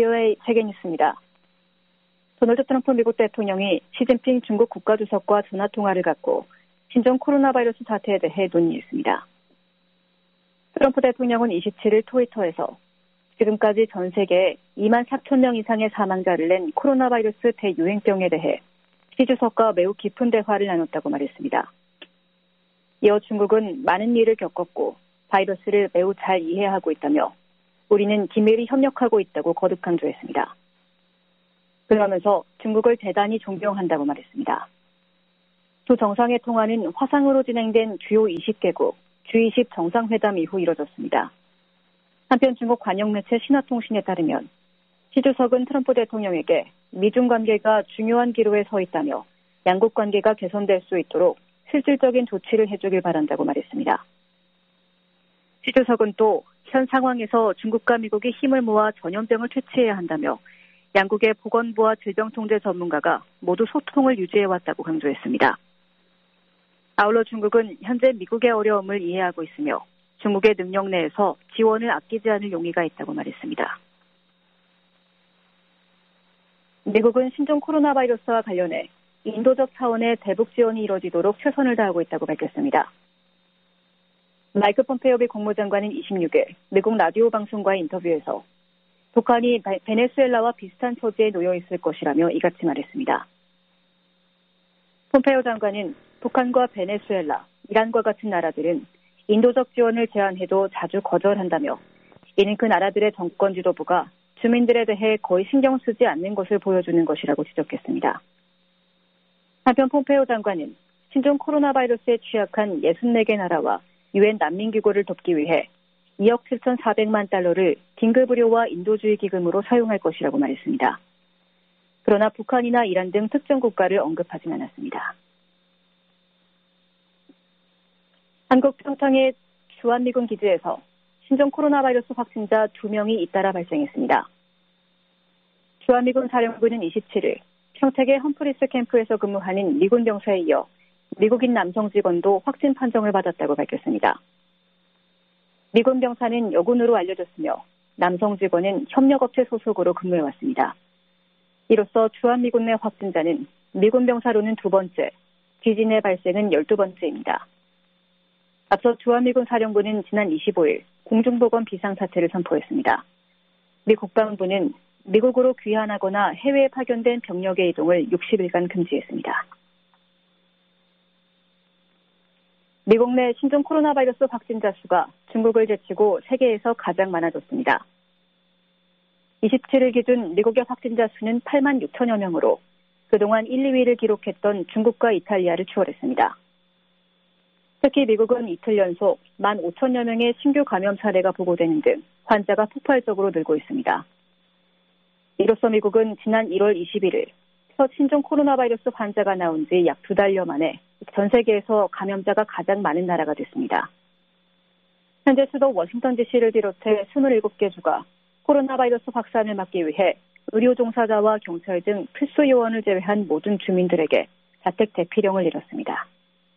Speaker 1: 브이오에이 세계뉴스입니다. 도널드 트럼프 미국 대통령이 시진핑 중국 국가주석과 전화통화를 갖고 신종 코로나 바이러스 사태에 대해 논의했습니다. 트럼프 대통령은 이십칠일 트위터에서 지금까지 전 세계에 이만 사천 명 이상의 사망자를 낸 코로나 바이러스 대유행병에 대해 시 주석과 매우 깊은 대화를 나눴다고 말했습니다. 이어 중국은 많은 일을 겪었고 바이러스를 매우 잘 이해하고 있다며 우리는 긴밀히 협력하고 있다고 거듭 강조했습니다. 그러면서 중국을 대단히 존경한다고 말했습니다. 두 정상의 통화는 화상으로 진행된 주요 이십 개국 지 이십 정상회담 이후 이뤄졌습니다. 한편 중국 관영 매체 신화통신에 따르면 시 주석은 트럼프 대통령에게 미중 관계가 중요한 기로에 서 있다며 양국 관계가 개선될 수 있도록 실질적인 조치를 해주길 바란다고 말했습니다. 시 주석은 또 현 상황에서 중국과 미국이 힘을 모아 전염병을 퇴치해야 한다며 양국의 보건부와 질병통제 전문가가 모두 소통을 유지해왔다고 강조했습니다. 아울러 중국은 현재 미국의 어려움을 이해하고 있으며 중국의 능력 내에서 지원을 아끼지 않을 용의가 있다고 말했습니다. 미국은 신종 코로나 바이러스와 관련해 인도적 차원의 대북 지원이 이뤄지도록 최선을 다하고 있다고 밝혔습니다. 마이크 폼페이오 미 국무장관은 이십육일 미국 라디오 방송과의 인터뷰에서 북한이 베네수엘라와 비슷한 처지에 놓여 있을 것이라며 이같이 말했습니다. 폼페이오 장관은 북한과 베네수엘라, 이란과 같은 나라들은 인도적 지원을 제안해도 자주 거절한다며 이는 그 나라들의 정권 지도부가 주민들에 대해 거의 신경 쓰지 않는 것을 보여주는 것이라고 지적했습니다. 한편 폼페이오 장관은 신종 코로나 바이러스에 취약한 육십사 개 나라와 유엔 난민기구를 돕기 위해 이억 칠천사백만 달러를 긴급의료와 인도주의 기금으로 사용할 것이라고 말했습니다. 그러나 북한이나 이란 등 특정 국가를 언급하진 않았습니다. 한국 평창의 주한미군 기지에서 신종 코로나 바이러스 확진자 두 명이 잇따라 발생했습니다. 주한미군 사령부는 이십칠일 평택의 험프리스 캠프에서 근무하는 미군 병사에 이어 미국인 남성 직원도 확진 판정을 받았다고 밝혔습니다. 미군 병사는 여군으로 알려졌으며 남성 직원은 협력업체 소속으로 근무해왔습니다. 이로써 주한미군 내 확진자는 미군 병사로는 두 번째, 기지 내 발생은 열두 번째입니다. 앞서 주한미군 사령부는 지난 이십오일 공중보건 비상사태를 선포했습니다. 미 국방부는 미국으로 귀환하거나 해외에 파견된 병력의 이동을 육십 일간 금지했습니다. 미국 내 신종 코로나 바이러스 확진자 수가 중국을 제치고 세계에서 가장 많아졌습니다. 이십칠일 기준 미국의 확진자 수는 팔만 육천여 명으로 그동안 일, 이위를 기록했던 중국과 이탈리아를 추월했습니다. 특히 미국은 이틀 연속 만 오천여 명의 신규 감염 사례가 보고되는 등 환자가 폭발적으로 늘고 있습니다. 이로써 미국은 지난 일월 이십일일 첫 신종 코로나 바이러스 환자가 나온 지 약 두 달여 만에 전 세계에서 감염자가 가장 많은 나라가 됐습니다. 현재 수도 워싱턴 디씨를 비롯해 이십칠 개 주가 코로나 바이러스 확산을 막기 위해 의료 종사자와 경찰 등 필수 요원을 제외한 모든 주민들에게 자택 대피령을 내렸습니다.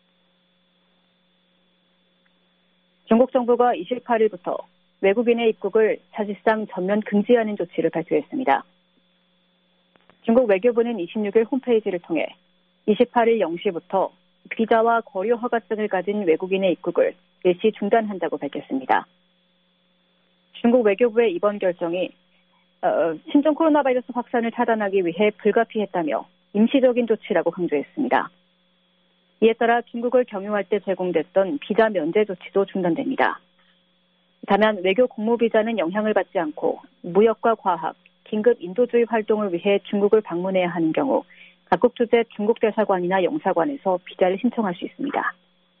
Speaker 1: 중국 정부가 이십팔일부터 외국인의 입국을 사실상 전면 금지하는 조치를 발표했습니다. 중국 외교부는 이십육일 홈페이지를 통해 이십팔일 영 시부터 비자와 거류 허가증을 가진 외국인의 입국을 일시 중단한다고 밝혔습니다. 중국 외교부의 이번 결정이 어, 신종 코로나 바이러스 확산을 차단하기 위해 불가피했다며 임시적인 조치라고 강조했습니다. 이에 따라 중국을 경유할 때 제공됐던 비자 면제 조치도 중단됩니다. 다만 외교 공무 비자는 영향을 받지 않고 무역과 과학, 긴급 인도주의 활동을 위해 중국을 방문해야 하는 경우 각국 주재 중국 대사관이나 영사관에서 비자를 신청할 수 있습니다.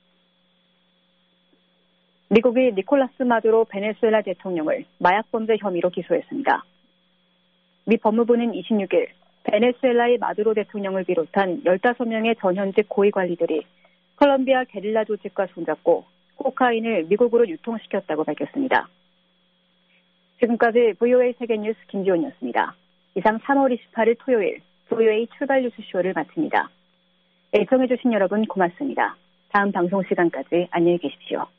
Speaker 1: 미국이 니콜라스 마두로 베네수엘라 대통령을 마약범죄 혐의로 기소했습니다. 미 법무부는 이십육일 베네수엘라의 마두로 대통령을 비롯한 열다섯 명의 전현직 고위관리들이 콜롬비아 게릴라 조직과 손잡고 코카인을 미국으로 유통시켰다고 밝혔습니다. 지금까지 브이오에이 세계뉴스 김지원이었습니다. 이상 삼월 이십팔일 토요일 브이오에이 출발 뉴스쇼를 마칩니다. 애청해주신 여러분 고맙습니다. 다음 방송 시간까지 안녕히 계십시오.